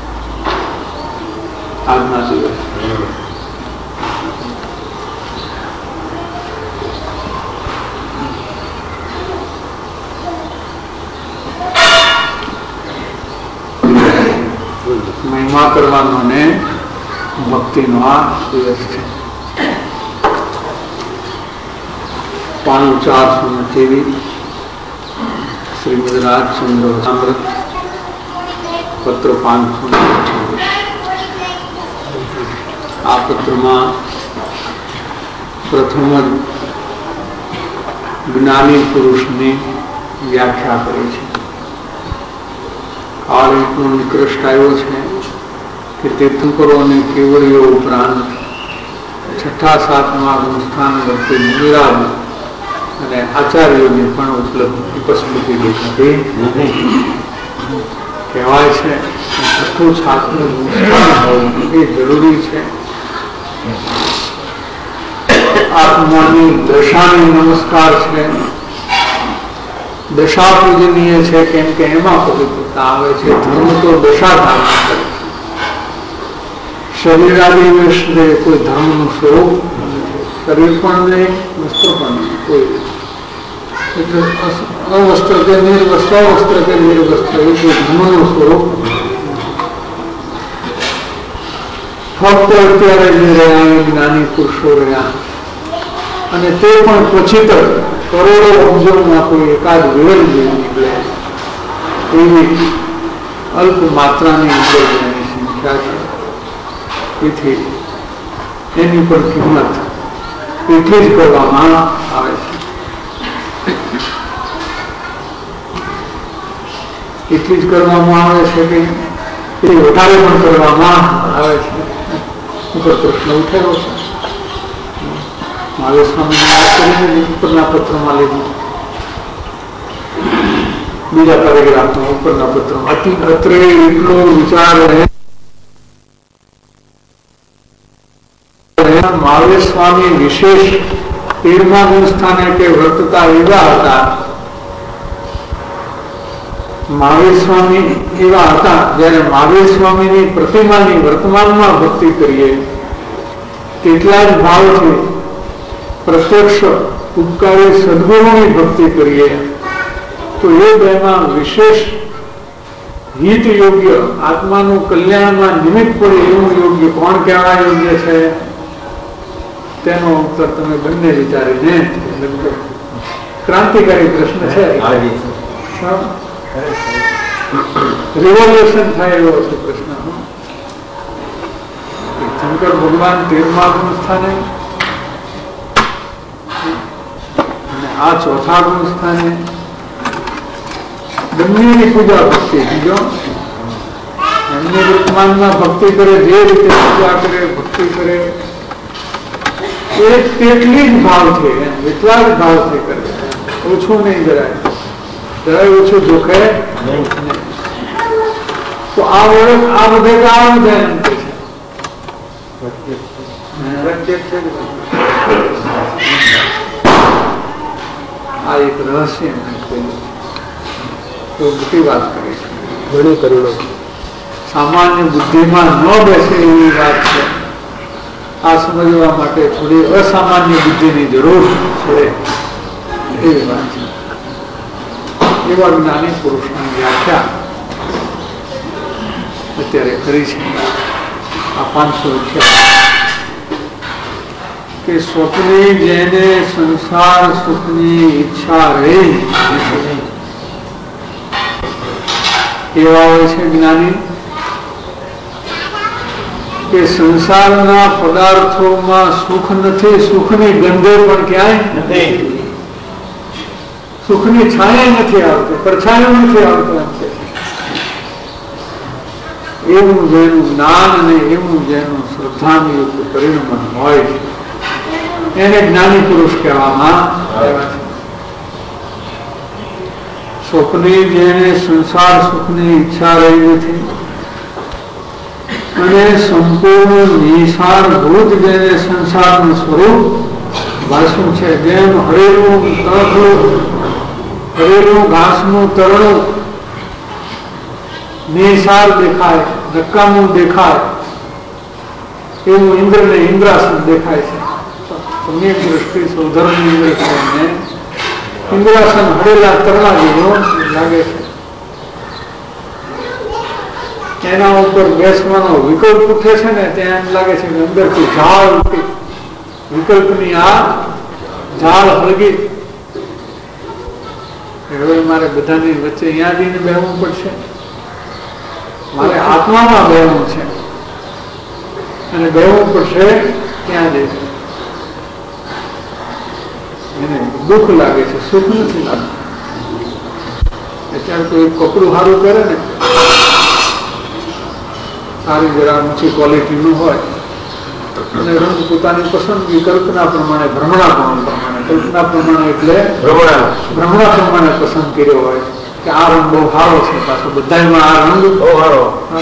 આજના દિવસ મહિમા કરવાનો ને ભક્તિનો આ દિવસ છે. પાનું ચારસો ને તેવી શ્રીમદ રાજચંદ્ર અમૃત પત્ર પાંચસો ને આ પત્રમાં પ્રથમ જ જ્ઞાની પુરુષની વ્યાખ્યા કરી છે. કાળ એટલો નિકૃષ્ટ આવ્યો છે કે તીર્થંકરો અને કેવડીઓ ઉપરાંત છઠ્ઠા સાતમા ગુણસ્થાન વચ્ચે મુનિરાજ અને આચાર્યોને પણ ઉપલબ્ધ ઉપસ્મૃતિ દેખાતી નથી. કહેવાય છે છઠ્ઠું સાતમું ગુણસ્થાન હોવું એ જરૂરી છે. આત્માની દશાની નમસ્કાર છે, દશા પૂજનીય છે, કેમ કે એમાં પવિત્રતા આવે છે. ધર્મ તો દશા ધારણ કરે છે. શરીર આદિ કોઈ ધર્મનું સ્વરૂપ શરીર પણ નહીં, વસ્ત્ર પણ નહીં, કોઈ એટલે અવસ્ત્ર કે નિર્વસ્ત્ર, અવસ્ત્ર કે નિર્વસ્ત્ર એ કોઈ ધર્મનું સ્વરૂપ ફક્ત અત્યારે જે રહ્યા જ્ઞાની પુરુષો રહ્યા, અને તે પણ ક્વચિત કરોડો અબજોમાં કોઈ એકાદ વેર જે નીકળે એવી અલ્પ માત્રાની અંદર એની સંખ્યા છે. તેથી એની પણ કિંમત એટલી જ કરવામાં આવે છે, એટલી જ કરવામાં આવે છે કે એ વધારે પણ કરવામાં આવે છે. ઉપર પ્રશ્ન ઉઠેલો છે, મહાવીર સ્વામી વાત કરીને ઉપરના પત્રમાં લીધું, બીજા પેરેગ્રાફમાં ઉપરના પત્રમાં અતિ અત્રે એટલો વિચાર રહે. મહાવીર સ્વામી વિશેષ તેરમા ગુણસ્થાને કે વર્તતા એવા હતા, મહાવીર સ્વામી એવા હતા જયારે મહાવીર સ્વામીની પ્રતિમાની વર્તમાનમાં ભક્તિ કરીએ તેટલા જ ભાવથી પ્રત્યક્ષ ઉપકારી સદગુરુની ભક્તિ કરીએ તો એ બેમાં વિશેષ હિત યોગ્ય આત્માનું કલ્યાણમાં નિમિત્ત પડે એવું યોગ્ય કોણ કહેવા યોગ્ય છે તેનો ઉત્તર તમે બંને વિચારીને ક્રાંતિકારી પ્રશ્ન છે, રિવોલ્યુશન થાય એવો છે પ્રશ્ન. શંકર ભગવાન તેરમા ગુણસ્થાને અને આ ચોથા ગુણસ્થાને બંનેની પૂજા ભક્તિ બીજો એમની વર્તમાનમાં ભક્તિ કરે, જે રીતે પૂજા કરે ભક્તિ કરે એ તેટલી જ ભાવ છે, એટલા જ ભાવ થી કરે, ઓછું નહીં જરાય જરાય ઓછું જોખે નહીં. તો આ ઓળખ આ બધે કારણ છે એમ કે છે આ એક રહસ્ય તો મોટી વાત કરી છે, ઘણી કરુણો સામાન્ય બુદ્ધિમાં ન બેસે એવી વાત છે. આ સમજવા માટે થોડી અસામાન્ય બુદ્ધિની જરૂર છે એવી વાત છે. એવા જ્ઞાની પુરુષની વ્યાખ્યા અત્યારે કરી છે આ પાંચસો અઠ્યાવીસ કે સ્વપ્ની જેને સંસાર સુખની ઈચ્છા રહી એવા હોય છે જ્ઞાની કે સંસારના પદાર્થોમાં સુખ નથી, સુખની ગંધે પણ ક્યાંય નથી, સુખની છાયા નથી આવતી, પડછાયો નથી આવતો. એવું જેનું જ્ઞાન અને એવું જેનું શ્રદ્ધાયુક્ત પરિણમન હોય એને જ્ઞાની પુરુષ કહેવામાં આવે છે. સ્વપ્ની જેને સંસાર સુખની ઈચ્છા રહી નથી અને સંપૂર્ણ નિસાર ભૂત જેને સંસારનું સ્વરૂપ ભાષું છે, જેમ હરેલું તરફલું હરેલું ઘાસનું તરણું નિસાર દેખાય, નકામું દેખાય એવું ઇન્દ્રને ઇન્દ્રાસન દેખાય છે. સમ્યક દ્રષ્ટિ સૌધર્મ ઇન્દ્રને ઇન્દ્રાસન હરેલા તરણા જેવો લાગે છે. એના ઉપર બેસવાનો વિકલ્પ ઉઠે છે ને ત્યાં એમ લાગે છે કે અંદરથી ઝાડ ઉઠી, વિકલ્પની આ ઝાડ હળગી. હવે મારે બધાની વચ્ચે અહીંયા જઈને બેહવું પડશે, મારે આત્મામાં બેહવું છે અને બેહવું પડશે ત્યાં જઈશ. એને દુઃખ લાગે છે, સુખ નથી લાગતું. અત્યારે કોઈ કપડું સારું કરે ને સારી જરા ઊંચી ક્વોલિટીનું હોય અને રંગ પોતાની પસંદગી કલ્પના પ્રમાણે ભ્રમણા પ્રમાણે કલ્પના પ્રમાણે એટલે ભ્રમણા પ્રમાણે પસંદ કર્યો હોય કે આ રંગ બહુ સારો છે, પાછો બધામાં આ રંગ બહુ સારો,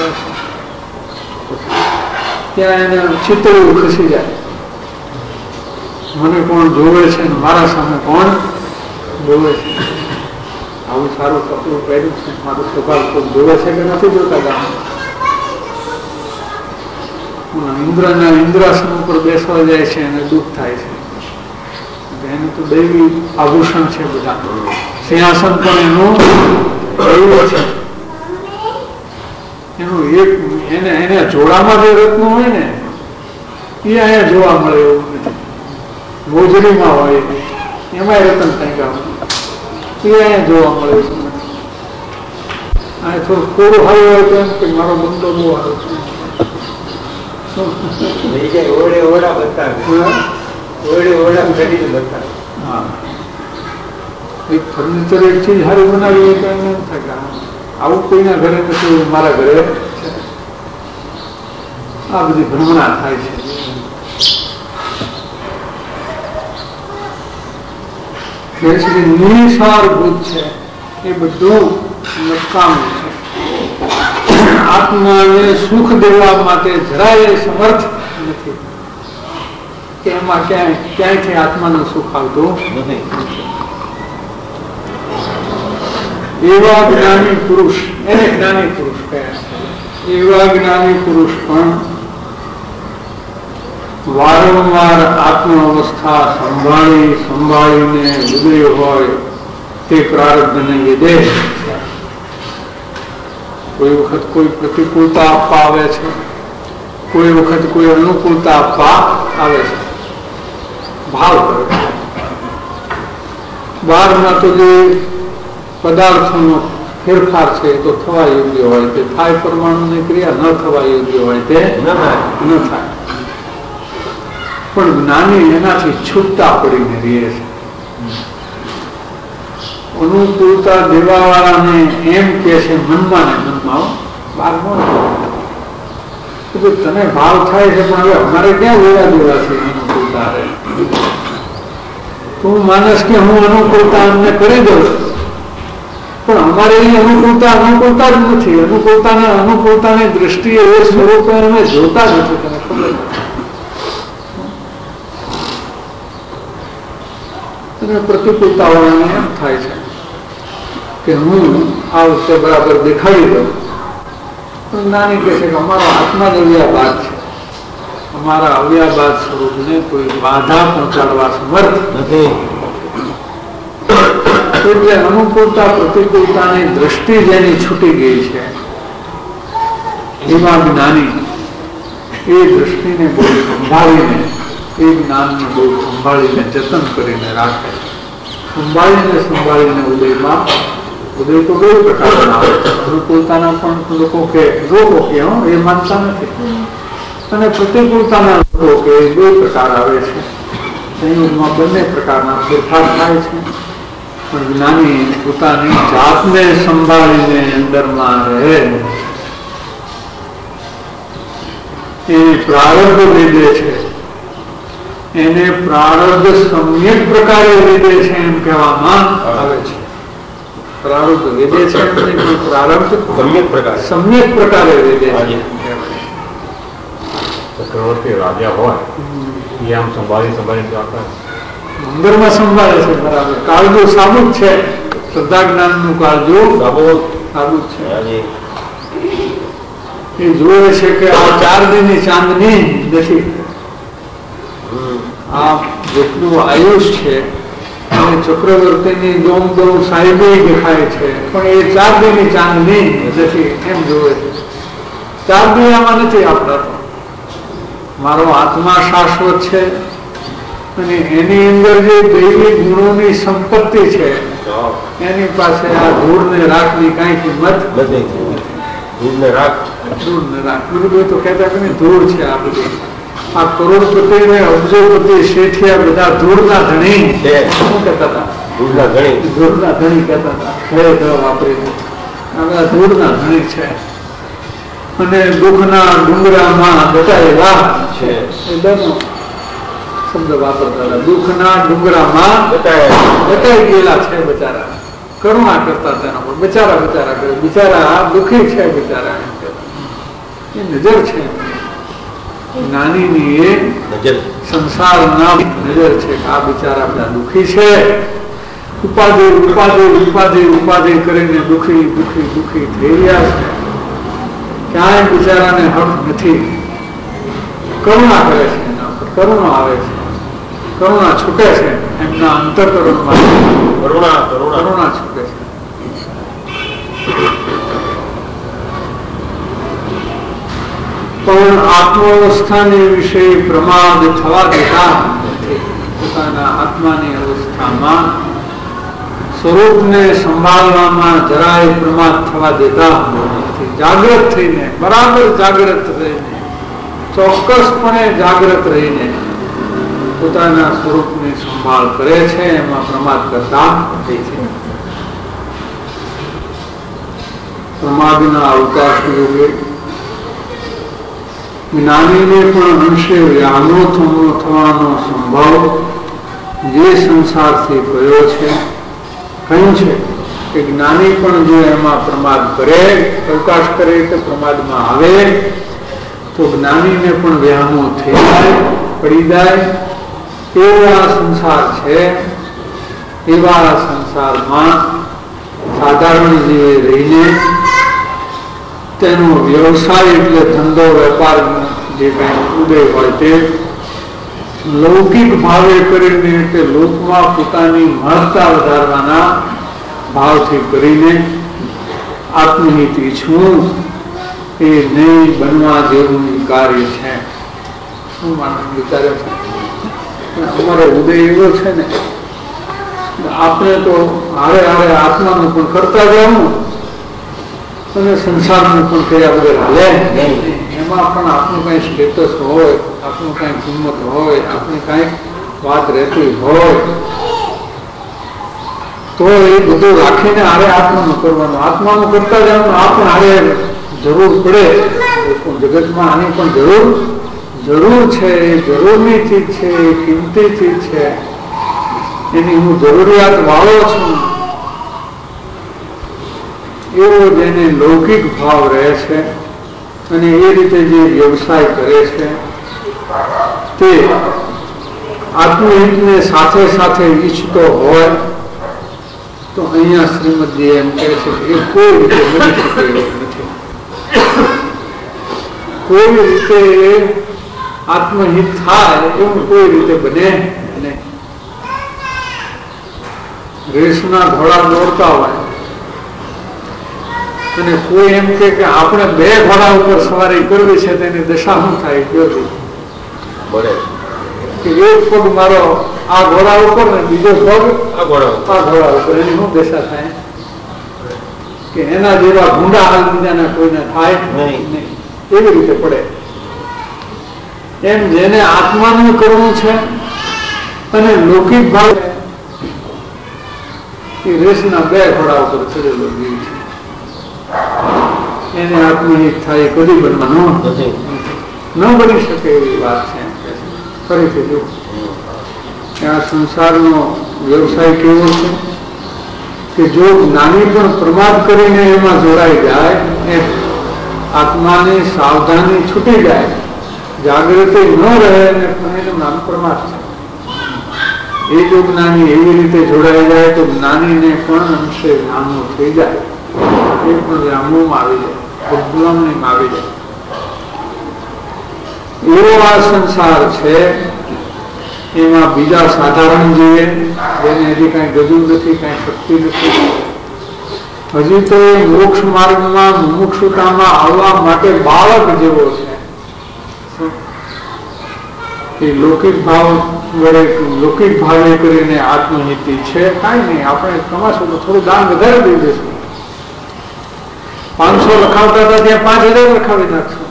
ત્યાં એને ચિતરવું ખસી જાય, મને કોણ જોવે છે ને મારા સામે કોણ જોવે છે, આવું સારું કપડું પહેર્યું છે, મારું સ્વભાવ કોઈ જોવે છે કે નથી જોતા ગામ. ઇન્દ્રના ઇન્દ્રાસન ઉપર બેસવા જાય છે અને દુઃખ થાય છે, એનું તો દૈવી આભૂષણ છે બધા. સિંહાસન પણ એનું એવું છે, એનું એક એને એને જોડામાં જે રત્ન હોય ને એ અહીંયા જોવા મળે એવું નથી. મોજડીમાં હોય એમાં રતન ટાંકા એ અહીંયા જોવા મળે એવું નથી. આ થોડું કોરું હારું હોય તો એમ કે મારો બંધો બહુ સારો છે. ઓળે ઓળા બતાવે, ઓળે ઓળા કરીને બતાવે. હા, એક ફર્નિચર એક ચીજ સારી બનાવી હોય તો એમ એમ થાય કે આવું કોઈના ઘરે નથી, મારા ઘરે છે. આ બધી ભ્રમણા થાય છે. નિસારભૂત છે એ બધું નકામું છે. આત્માને સુખ દેવા માટે જરાય સમર્થ નથી કે એમાં ક્યાંય ક્યાંયથી આત્માનું સુખ આવતું નથી. એવા જ્ઞાની પુરુષ, એને જ્ઞાની પુરુષ કહે છે, એવા જ્ઞાની પુરુષ પણ વારંવાર આત્મ અવસ્થા સંભાળી સંભાળીને ઉદય હોય તે પ્રારબ્ધને લીધે કોઈ વખત કોઈ પ્રતિકૂળતા આપવા આવે છે, કોઈ વખત કોઈ અનુકૂળતા આપવા આવે છે. ભાવ કરે બહારના તો જે પદાર્થોનો ફેરફાર છે એ તો થવા યોગ્ય હોય તે થાય, પરમાણુની ક્રિયા ન થવા યોગ્ય હોય તે ન થાય. પણ જ્ઞાની એનાથી છૂટતા પડીને રહે છે. અનુકૂળતા દેવા વાળાને એમ કે છે મનમાં ને મનમાં, બાર તને ભાવ થાય છે પણ હવે અમારે ક્યાં વેરા દેવા છે અનુકૂળતા રહે. તું માનસ કે હું અનુકૂળતા અમને કરી દઉં, પણ અમારે એ અનુકૂળતા અનુકૂળતા જ નથી. અનુકૂળતાના અનુકૂળતાની દ્રષ્ટિએ એ સ્વરૂપે અમે જોતા જ નથી. તને ખબર નથી. પ્રતિકૂળતા વાળાને એમ થાય છે કે હું આ વખતે બરાબર દેખાડી દઉં, પણ નાની કહે છે કે અમારો આત્મા જ અવ્યાબાદ છે, અમારા અવ્યાબાદ સ્વરૂપને કોઈ બાધા પહોંચાડવા સમર્થ નથી. એટલે અનુકૂળતા પ્રતિકૂળતાની દ્રષ્ટિ જેની છૂટી ગઈ છે એમાં જ્ઞાની એ દ્રષ્ટિને બહુ સંભાળીને, એ જ્ઞાનને બહુ સંભાળીને જતન કરીને રાખે. સંભાળીને સંભાળીને ઉદયમાં, ઉદય તો બહુ પ્રકારના આવે છે. અનુકૂળતાના પણ લોકો કે લોકો કે એ માનતા નથી, અને પ્રતિકૂળતાના લોકો કે એ બે પ્રકાર આવે છે. સંયોગમાં બંને પ્રકારના ફેરફાર થાય છે. પણ જ્ઞાની પોતાની જાતને સંભાળીને અંદરમાં રહે, એ પ્રારબ્ધ લીધે છે, એને પ્રારબ્ધ સમ્યક પ્રકારે લીધે છે એમ કહેવામાં આવે છે. પ્રારબ્ધ લીધે છે પણ પ્રારબ્ધ સમ્યક પ્રકાર સમ્યક પ્રકારે લીધે છે. ચક્રવર્તી રાજા હોય એ આમ સંભાળી સંભાળી આપતા અંદરમાં સંભાળે છે. બરાબર, કાળજો સાબુત છે, શ્રદ્ધા જ્ઞાન નું કાળજો સાબુત છે. એ જોવે છે કે આ ચાર દિનની ચાંદની નથી, આ જેટલું આયુષ છે અને ચક્રવર્તીની દોમ દોમ સાહેબી દેખાય છે, પણ એ ચાર દિનની ચાંદની નથી એમ જોવે છે. ચાર દિન આમાં નથી આપણા. મારો આત્મા શાશ્વત છે અને એની અંદર જે દૈવી ગુણોની સંપત્તિ છે એની પાસે આ ધૂળ ને રાખની કઈ કિંમત નથી. ધૂળ ને રાખ, ધૂળ ને રાખ બધું તો કહેતા કે ધૂળ છે. આ બધું આ કરોડપતિ ને અબજોપતિ શેઠિયા બધા ધૂળના ધણી શું કહેતા હતા? ધૂળના ધણી, ધૂળના ધણી કહેતા હતા. વાપરીને આ બધા ધૂળના ધણી છે. અને દુઃખના ડુંગરામાં દટાયેલા છે. એ બેનો શબ્દ વાપરતા હતા. દુઃખના ડુંગરામાં દટાઈ ગયેલા છે બચારા. કરુણા કરતા તેના પર બચારા બચારા કરે. બિચારા દુઃખી છે બિચારા. એ નજર છે નાનીની, એ સંસારના નજર છે કે આ બિચારા બધા દુઃખી છે. ઉપાધિ ઉપાધિ ઉપાધિ ઉપાધિ કરીને દુઃખી દુઃખી દુઃખી થઈ રહ્યા છે. ક્યાંય બિચારાને હક નથી. કરુણા કરે છે, એના ઉપર કરુણા આવે છે, કરુણા છૂટે છે એમના અંતઃકરણમાં. કરુણા કરુણા છૂટે છે. પણ આત્માવસ્થાની વિશે પ્રમાદ થવા દેતા નથી. પોતાના આત્માની અવસ્થામાં સ્વરૂપને સંભાળવામાં જરાય પ્રમાદ થવા દેતા નથી. જાગૃત થઈને, બરાબર જાગૃત રહીને, ચોક્કસપણે જાગૃત રહીને પોતાના સ્વરૂપની સંભાળ કરે છે. એમાં પ્રમાદ કરતા નથી. પ્રમાદના અવકાશ યોગે જ્ઞાનીને પણ અંશે વ્યામો થવાનો સંભવ જે સંસારથી ગયો છે. કહ્યું છે કે જ્ઞાની પણ જો એમાં પ્રમાદ કરે, અવકાશ કરે કે પ્રમાદમાં આવે તો જ્ઞાનીને પણ વ્યામો થઈ જાય, પડી જાય. એવા સંસાર છે. એવા સંસારમાં સાધારણ જીવે રહીને તેનો વ્યવસાય એટલે ધંધો વેપાર જે કઈ ઉદય હોય તે લૌકિક ભાવે કરીને, એટલે લોકમાં પોતાની મહત્તા વધારવાના ભાવથી કરીને આત્મહિત ઈચ્છવું એ નહીં બનવા જેવું કાર્ય છે. શું માનવ વિચારે છે? અમારો ઉદય એવો છે ને, આપણે તો હારે હારે આત્માનું પણ કરતા જવું અને સંસારનું પણ કર્યા વગર હાલે. એમાં પણ આપણું કઈ સ્ટેટસ હોય, આપણું કઈ કિંમત હોય, આપણી કઈ વાત રહેતી હોય તો એ બધું રાખીને હારે આત્માનું કરવાનું. આત્માનું કરતા જવાનું. આ પણ હારે જરૂર પડે. જગતમાં આની પણ જરૂર જરૂર છે. એ જરૂરની ચીજ છે, એ કિંમતી ચીજ છે. એની હું જરૂરિયાત વાળો છું. એવો જેને લૌકિક ભાવ રહે છે અને એ રીતે જે વ્યવસાય કરે છે તે આત્મહિતને સાથે સાથે ઈચ્છતો હોય તો અહીંયા શ્રીમદજી એમ કહે છે કે એ કોઈ રીતે બની શકે એવું નથી. કોઈ રીતે આત્મહિત થાય એવું કોઈ રીતે બને નહીં. રેસના ઘોડા દોડતા હોય અને કોઈ એમ કે આપણે બે ઘોડા ઉપર સવારી કરવી છે તેની દશા શું થાય? એક પગ મારો આ ઘોડા ઉપર ને બીજો પગ આ ઘોડા ઉપર, એની શું દશા થાય? કે એના જેવા ભૂંડા હાલ બીજાને કોઈને થાય નહીં. એવી રીતે પડે. એમ જેને આત્માનું કરવું છે અને લૌકિક ભાવ એ રેસના બે ઘોડા ઉપર ચડેલો જીવ છે. એને આત્મહિત થાય કદી બનવાનું ન બની શકે એવી વાત છે. ફરીથી જો આ સંસારનો વ્યવસાય કેવો છે કે જો જ્ઞાની પણ પ્રમાદ કરીને એમાં જોડાઈ જાય, એ આત્માની સાવધાની છૂટી જાય, જાગૃતિ ન રહે અને એનું નામ પ્રમાદ છે. એ જો જ્ઞાની એવી રીતે જોડાઈ જાય તો જ્ઞાનીને પણ અંશે જ્ઞાનો થઈ જાય. એ પણ વ્યામોમાં આવી જાય, ગુલામણીમાં આવી જાય. એવો આ સંસાર છે. એમાં બીજા સાધારણ જીવે જેને હજી કઈ ગજુ નથી, કઈ શક્તિ નથી, હજી તો મોક્ષ માર્ગમાં મુમુક્ષુતામાં આવવા માટે બાળક જેવો છે. એ લૌકિક ભાવ વડે લૌકિક ભાવે કરીને આત્મહિતિ છે. કાંઈ નહીં, આપણે કમાશું તો થોડું દાન વધારે દઈ દઈશું. પાંચસો લખાવતા હતા ત્યાં પાંચ હજાર લખાવી નાખશું.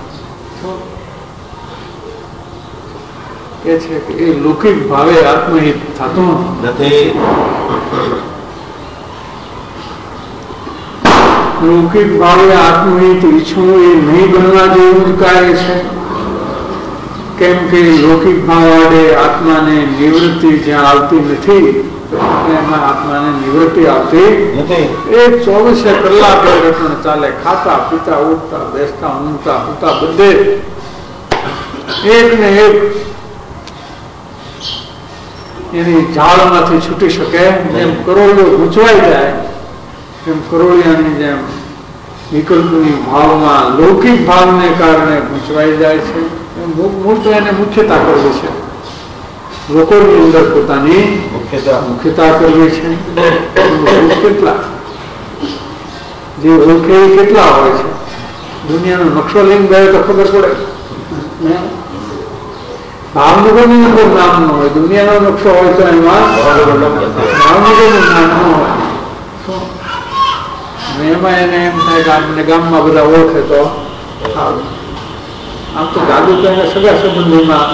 કે છે કે એ લૌકિક ભાવે આત્મહિત થતું નથી. લૌકિક ભાવે આત્મહિત ઈચ્છવું એ નહીં બનવા જેવું જ કાર્ય છે. કેમ કે લૌકિક ભાવ આડે આત્માને નિવૃત્તિ જ્યાં આવતી નથી એમાં આત્માને નિવૃત્તિ આવતી નથી. એ ચોવીસે કલાક રટણ ચાલે, ખાતા પીતા ઉઠતા બેસતા ઊંઘતા ઉઠતા બધે એક ને એક એની ઝાડમાંથી છૂટી શકે. જેમ કરોળિયો ગૂંચવાઈ જાય એમ કરોળિયાની જેમ વિકલ્પની ભાવમાં લૌકિક ભાવને કારણે ગૂંચવાઈ જાય છે. મૂળ તો એને મુખ્યતા કરવી છે, લોકોની અંદર પોતાની મુખ્યતા કરવી છે. કેટલા જે ઓળખે કેટલા હોય છે. દુનિયાનો નકશો લઈને ગયો તો ખબર પડે. ભાવનગર ની અંદર નામ ન હોય, દુનિયાનો નકશો હોય તો એમાં ભાવનગર નું નામ ન હોય. એમાં એને એમ થાય કે આપણને ગામમાં બધા ઓળખે તો આમ તો જાદુ તો એને સગા સંબંધીમાં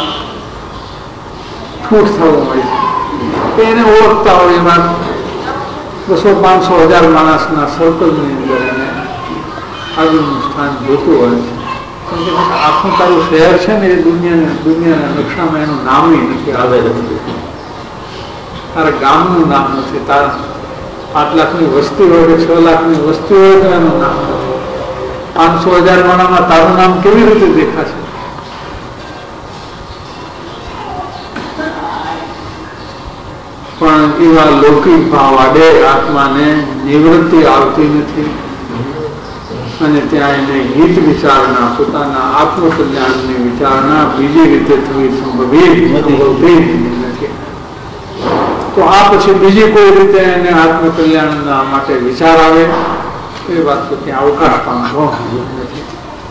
છૂટ થવું હોય છે. એને ઓળખતા હોય એમાં બસો પાંચસો હજાર માણસના સર્કલની અંદર એને આગળનું સ્થાન જોતું હોય છે. આખું તારું શહેર છે ને એ દુનિયા દુનિયાના નકશામાં એનું નામ નથી આવે નથી. તારા ગામનું નામ નથી. તારા પાંચ લાખની વસ્તી હોય કે છ લાખની વસ્તી હોય તો એનું નામ નથી. પાંચસો હજાર માણામાં તારું નામ કેવી રીતે દેખાશે? પણ એવા લૌકિક ભાવ આડે આત્માને નિવૃત્તિ આવતી નથી અને ત્યાં એને હિત વિચારણા, પોતાના આત્મકલ્યાણની વિચારણા બીજી રીતે થવી સંભવી નથી. તો આ પછી બીજી કોઈ રીતે એને આત્મકલ્યાણના માટે વિચાર આવે એ વાત તો ત્યાં અવકાશ પામતો નથી.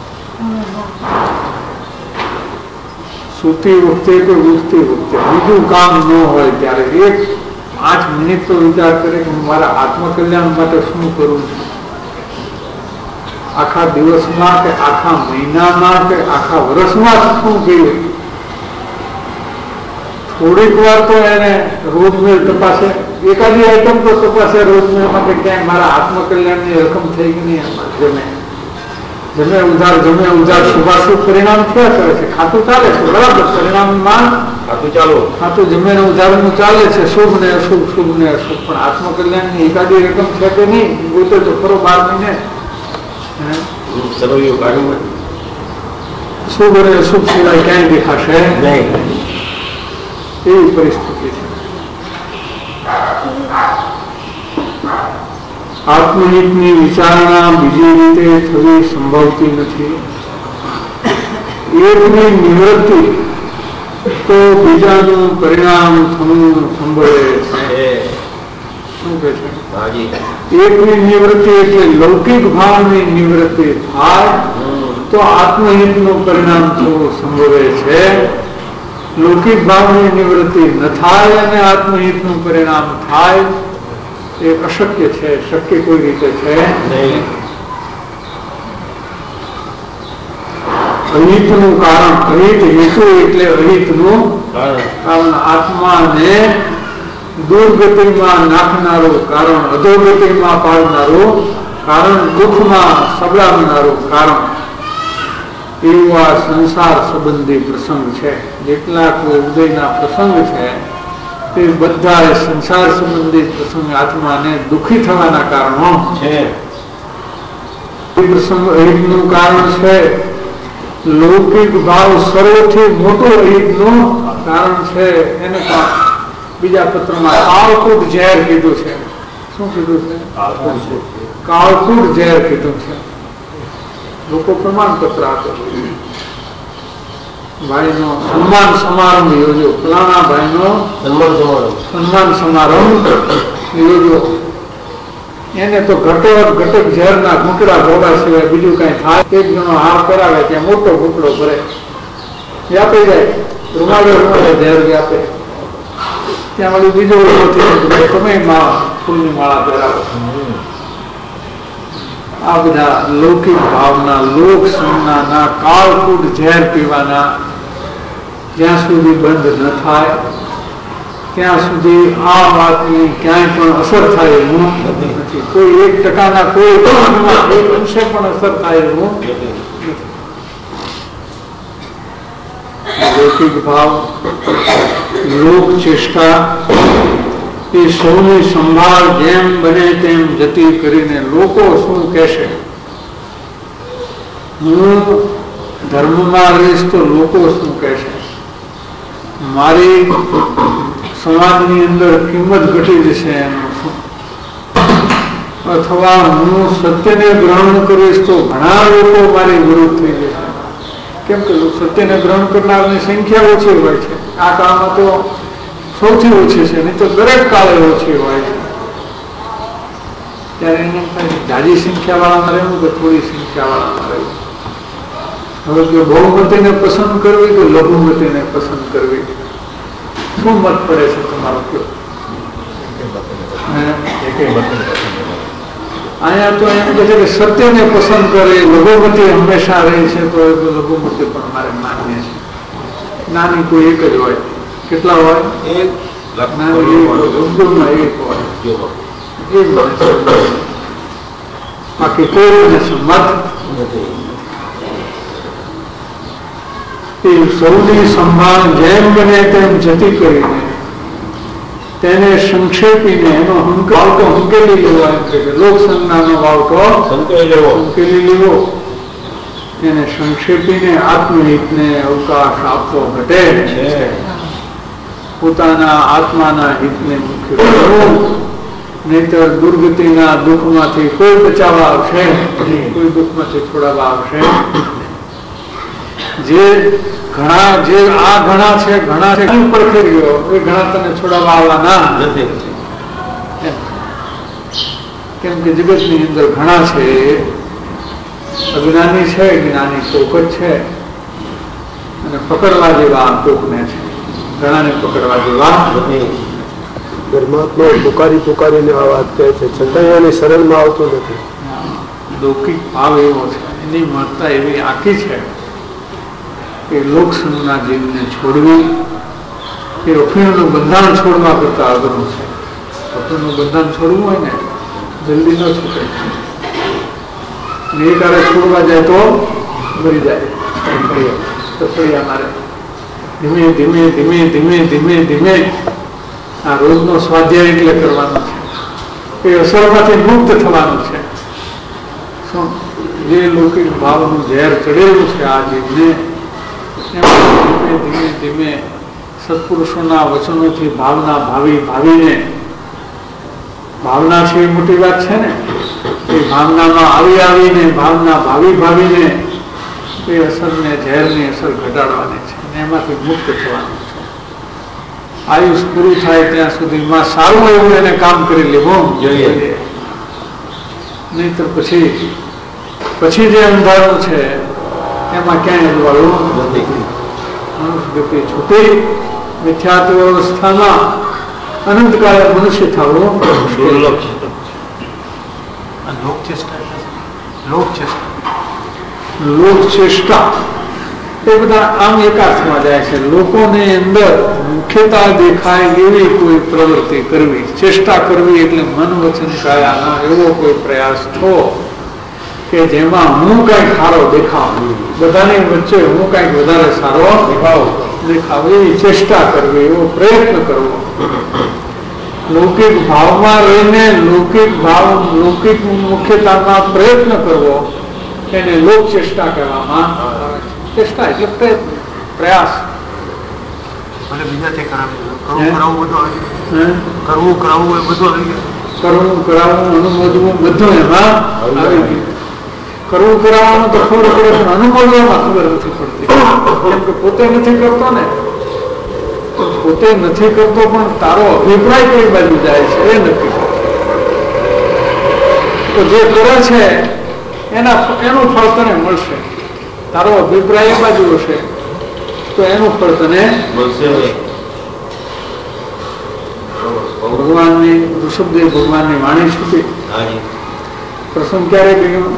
સૂતી વખતે કે ઉઠતી વખતે બીજું કામ ન હોય ત્યારે એક પાંચ મિનિટ તો વિચાર કરે કે હું મારા આત્મકલ્યાણ માટે શું કરું છું. આખા દિવસમાં કે આખા મહિનામાં કે આખા વર્ષમાં શું કર્યું. થોડીક વાર તો એને રોજમેર તપાસે, એકાદી આઈટમ તો તપાસે રોજમેરમાં કે ક્યાંય મારા આત્મકલ્યાણની રકમ થઈ ગઈ નહીં. જમે જમે ઉધાર જમે ઉધાર શુભાશુભ પરિણામ થયા કરે છે. ખાતું ચાલે છે બરાબર, પરિણામમાં ખાતું ચાલુ ખાતું જમે ને ઉધારનું ચાલે છે, શુભ ને અશુભ શુભ ને અશુભ. પણ આત્મકલ્યાણની એકાદી રકમ છે કે નહીં ગોતે તો ખરો બાર મહિને શુભ અને અશુભ સિવાય ક્યાંય દેખાશે નહીં. એવી પરિસ્થિતિ છે. આત્મહિતની વિચારણા બીજી રીતે થવી સંભવતી નથી. એકની નિવૃત્તિ તો બીજાનું પરિણામ થવું સંભવે છે. શું કે છે? એકની નિવૃત્તિ એટલે લૌકિક ભાવની નિવૃત્તિ થાય તો આત્મહિતનું પરિણામ થવું સંભવે છે. લૌકિક ભાવની નિવૃત્તિ ન થાય અને આત્મહિતનું પરિણામ થાય એ અશક્ય છે. શક્ય કોઈ રીતે છે નહીં. અહિતનું કારણ, અહિત હેતુ એટલે અહિતનું કારણ. આત્માને દુર્ગતિમાં નાખનારું કારણ, અધોગતિમાં પાડનારું કારણ, દુઃખમાં સબડાવનારું કારણ એવા સંસાર સંબંધી પ્રસંગ છે. જેટલા કોઈ ઉદયના પ્રસંગ છે તે બધા સંસાર સંબંધી પ્રસંગ આત્માને દુઃખી થવાના કારણો છે. એ પ્રસંગ અહિતનું કારણ છે. લૌકિક ભાવ સર્વથી મોટું અહિતનું કારણ છે. એને બીજા પત્રમાં કાળકૂટ ઝેર કીધું છે. શું કીધું છે? કાળકૂટ ઝેર કીધું છે. લોકો પ્રમાણપત્ર આપે, ભાઈ નો સન્માન સમારંભ યોજો, ફલાણા ભાઈ નો સન્માન સમારંભ સન્માન સમારંભ યોજો. એને તો ઘટક ઘટક ઝેરના ઘૂંટડા ભોગા સિવાય બીજું કઈ થાય. એક જણો હાર કરાવે ત્યાં મોટો ઘૂંટડો ભરે વ્યાપી જાય, રૂમાડે રૂમાડે ઝેર વ્યાપે. ત્યાં વળી બીજો તમે ફૂલની માળા પહેરાવો. આ બધા લૌકિક ભાવના, લોક સંજ્ઞાના કાળકૂટ ઝેર પીવાના જ્યાં સુધી બંધ ન થાય ત્યાં સુધી આ વાતની ક્યાંય પણ અસર થાય એવું નથી. કોઈ એક ટકાના કોઈ એક અંશે પણ અસર થાય એવું નથી. લૌકિક ભાવ, લોક ચેષ્ટા એ સૌની સંભાળ જેમ બને તેમ જતી કરીને લોકો શું કહેશે, હું ધર્મમાં રહીશ તો લોકો શું કહેશે, મારી સમાજની અંદર કિંમત ઘટી જશે એનું શું, અથવા હું સત્યને ગ્રહણ કરીશ તો ઘણા લોકો મારી વિરુદ્ધ થઈ જશે. કેમ કે સત્યને ગ્રહણ કરનારની સંખ્યા ઓછી હોય છે. આ કાળમાં તો સૌથી ઓછી છે, નહીં તો દરેક કાળે ઓછી હોય છે. ત્યારે એને જાજી સંખ્યા વાળામાં રહેવું કે થોડી સંખ્યા વાળામાં રહેવું. હવે જો બહુમતીને પસંદ કરવી કે લઘુમતીને પસંદ કરવી, શું મત પડે છે તમારો? કયો અહીંયા તો એમ કહે છે કે સત્યને પસંદ કરે, લઘુમતી હંમેશા રહે છે, તો લઘુમતી પણ મારે માન્ય છે. નાની કોઈ એક જ હોય. કેટલા હોય? એક નાની એક હોય. બાકી કોઈ સંમત નથી. સૌની સંભાળ જેમ બને તેમ જતી કરીને તેને સંક્ષેપીને એનો વાવટો સંકેલી લેવો, એમ કે લોકસંજ્ઞાનો વાવટો સંકેલી લેવો, એને સંક્ષેપીને આત્મહિતને અવકાશ આપવો ઘટે છે. પોતાના આત્માના હિતને મુખ્ય કરવું, નહીતર દુર્ગતિના દુઃખમાંથી કોઈ બચાવવા આવશે, કોઈ દુઃખમાંથી છોડાવવા આવશે. જે ઘણા જે આ ઘણા છે ઘણા છે પડખે ગયો એ ઘણા તને છોડાવવા આવવાના નથી. કેમ કે જગતની અંદર ઘણા છે, અજ્ઞાની છે, જ્ઞાની કોક જ છે, અને પકડવા જેવા કોકને છે, ઘણાને પકડવા જેવા નથી. પરમાત્મા પુકારી પુકારીને આ વાત કહે છે, છતાં એની શરણમાં આવતું નથી. લૌકિક ભાવ એવો છે, એની મહત્તા એવી આખી છે કે લોકસંગના જીવને છોડવી એ અફીણનું બંધાણ છોડવા કરતા અઘરું છે. અફીણનું બંધાણ છોડવું હોય ને જલ્દી ન છૂટે, એક આરે છોડવા જાય તો મરી જાય. મારે ધીમે ધીમે ધીમે ધીમે ધીમે ધીમે આ રોજનો સ્વાધ્યાય એટલે કરવાનો છે. એ અસરમાંથી મુક્ત થવાનું છે. શું જે લૌકિક ભાવનું ઝેર ચડેલું છે આ જીવને, ધીમે ધીમે ધીમે સત્પુરુષોના વચનોથી ભાવના ભાવી ભાવીને, ભાવના છે એ મોટી વાત છે ને, એ ભાવનામાં આવી આવીને ભાવના ભાવી ભાવીને એ અસરને ઝેરની અસર ઘટાડવાની છે અને એમાંથી મુક્ત થવાનું છે. આયુષ પૂરું થાય ત્યાં સુધીમાં સારું એવું એને કામ કરી લેવું જોઈએ, નહીતર પછી પછી જે અંધારું છે એમાં ક્યાંય અજવાળું નથી. મનુષ્ય ગતિ છૂટી મિથ્યાત્વ વ્યવસ્થામાં અનંતકાળે મનુષ્ય થવું દુર્લભ છે. લોકચેષ્ટા એ બધા આમ એકાર્થમાં જાય છે. લોકોની અંદર મુખ્યતા દેખાય એવી કોઈ પ્રવૃત્તિ કરવી, ચેષ્ટા કરવી એટલે મન વચન કાયાનો એવો કોઈ પ્રયાસ થવો કે જેમાં હું કઈક સારો દેખાવું, બધાની વચ્ચે હું કઈક વધારે સારો દેખાવ દેખાવ એવી ચેષ્ટા કરવી, એવો પ્રયત્ન કરવો. લૌકિક ભાવમાં રહીને લૌકિક ભાવ લૌકિક મુખ્યતામાં પ્રયત્ન કરવો એને લોક ચેષ્ટા કહેવામાં આવે. ચેષ્ટા એટલે પ્રયત્ન, પ્રયાસ. બીજાથી કરવું કરાવવું એ બધું કરવું કરાવવું અનુમોદવું બધું એમાં આવી ગયું. કરવું કરાવવાનું તો ખબર પડે પણ અનુભવવામાં ખબર નથી પડતી. કેમ કે પોતે નથી કરતો ને, પોતે નથી કરતો પણ તારો અભિપ્રાય કઈ બાજુ જાય છે એ નક્કી કરે. તો જે કરે છે એના એનું ફળ તને મળશે. તારો અભિપ્રાય એ બાજુ હશે તો એનું ફળ તને મળશે. ભગવાનની ઋષભદેવ ભગવાનની વાણી છૂટી. પ્રસંગ ક્યારે ગયો?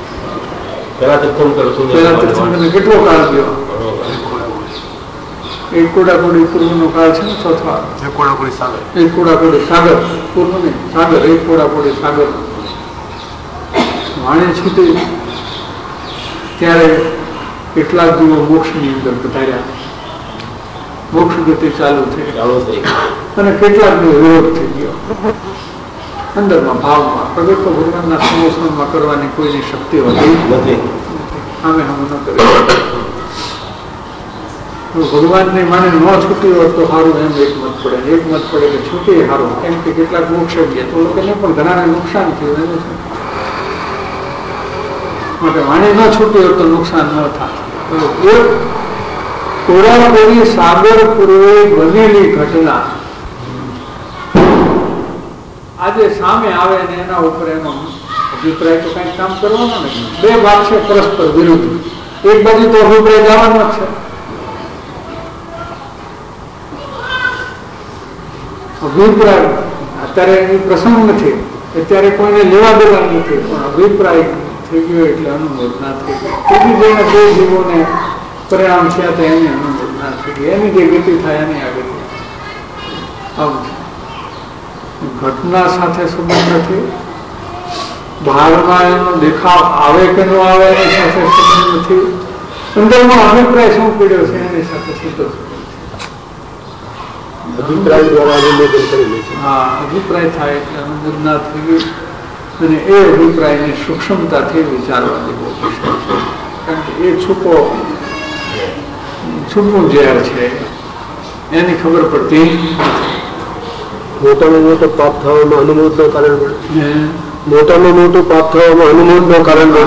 પેલા તીર્થંકર કેટલો કાળ ગયો? એક કોડાકોડી પૂર્વનો કાળ છે ને ચોથા એક કોડાકોડી સાગર એક કોડાકોડી સાગર પૂર્વ નહીં સાગર એક કોડાકોડી સાગર વાણી છૂટી ત્યારે કેટલાક જીવો મોક્ષની અંદર પધાર્યા, મોક્ષ ગતિ ચાલુ થઈ અને કેટલાકનો વિરોધ થઈ ગયો અંદરમાં ભાવમાં. પ્રગટ તો ભગવાનના સમોસનમાં કરવાની કોઈની શક્તિ હતી નથી, આમે હમ ન કરી. ભગવાનની માને ન છૂટી હોત તો સારું એમ એક મત પડે, એક મત પડે કે છૂટી સારું, કેમ કે કેટલાક મોક્ષ ગયા તો લોકોને પણ ઘણાને નુકસાન થયું એનું છે. માટે વાણી ન છૂટી હોત તો નુકસાન ન થાય. એક કોડાકોડી સાગર પૂર્વે બનેલી ઘટના આજે સામે આવે ને એના ઉપર એનો અભિપ્રાય તો કઈ કામ કરવાનો નથી. બે વાત છે પરસ્પર વિરુદ્ધ. એક બાજુ તો અભિપ્રાય જવાનો જ છે, અભિપ્રાય અત્યારે એની પ્રસંગ નથી, અત્યારે કોઈને લેવા દેવા નથી, પણ અભિપ્રાય થઈ ગયો એટલે અનુમોદના થઈ ગઈ. તેથી જઈને બે જીવોને પરિણામ છે તો એની અનુમોદના થઈ ગઈ, એની જે ગતિ થાય એની આ ગતિ. ઘટના સાથે સંબંધ નથી, બહારમાં એનો દેખાવ આવે કે ન આવે એની સાથે સંબંધ નથી, અંદરનો અભિપ્રાય શું પડ્યો છે એની સાથે સીધો અભિપ્રાય દ્વારા અનુમોદન કરી લે છે. હા, અભિપ્રાય થાય એટલે અનુમોદના થઈ ગઈ અને એ અભિપ્રાયની સૂક્ષ્મતાથી વિચારવા જેવો વિષય છે. કારણ કે એ છૂપો છૂપું ઝેર છે, એની ખબર પડતી મોટામાં મોટો પાપ થવામાં અનુમોદનું કારણ બને, મોટામાં મોટું પાપ થવામાં અનુમોદનું કારણ બને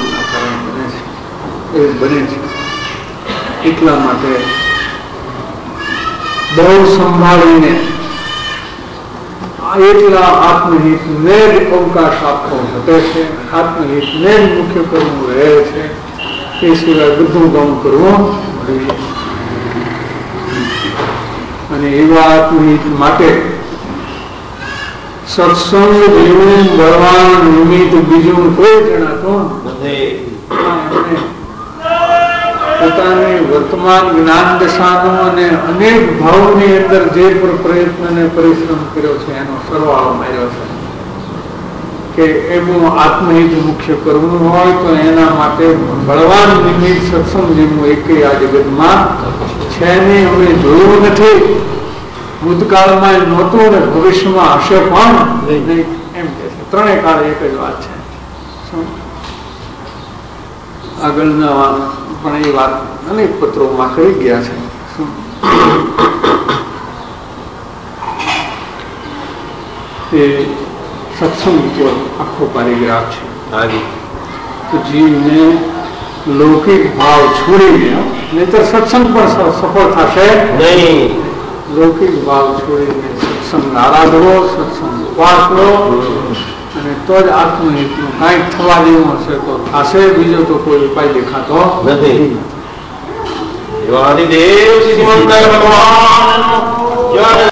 એ બને છે. એટલા માટે બહુ સંભાળીને એટલા આત્મહિતને જ અવકાશ આપવો ઘટે છે, આત્મહિતને જ મુખ્ય કરવું રહે છે, એ સિવાય બધું કામ કરવું જોઈએ. અને એવા આત્મહિત માટે સત્સંગ જેવું બળવાન નિમિત્ત બીજું કોઈ જણાતું નથી. પોતાની વર્તમાન જ્ઞાન દશાનો અને અનેક ભાવની અંદર જે પણ પ્રયત્ન અને પરિશ્રમ કર્યો છે એનો સરવાળો માર્યો છે કે એવું આત્મહિત મુખ્ય કરવું હોય તો એના માટે બળવાન નિમિત્ત સત્સંગ જેવું એક આ જગતમાં છે નહીં, અમે જોયું નથી, ભૂતકાળમાં નહોતું ને ભવિષ્યમાં હશે પણ નહીં એમ કે છે. ત્રણેય કાળે એક જ વાત છે. આગળના પણ એ વાત અનેક પત્રોમાં કરી ગયા છે. એ સત્સંગ ઉપર આખો પેરેગ્રાફ છે. તો જીવને લૌકિક ભાવ છોડીને, નહીતર સત્સંગ પણ સફળ થશે નહીં. લૌકિક ભાવ છોડીને સત્સંગ આરાધવો, સત્સંગ ઉપાસવો અને તો જ આત્મહિતનું કાંઈક થવા જેવું હશે તો થશે, બીજો તો કોઈ ઉપાય દેખાતો નથી. દેવ ભગવાન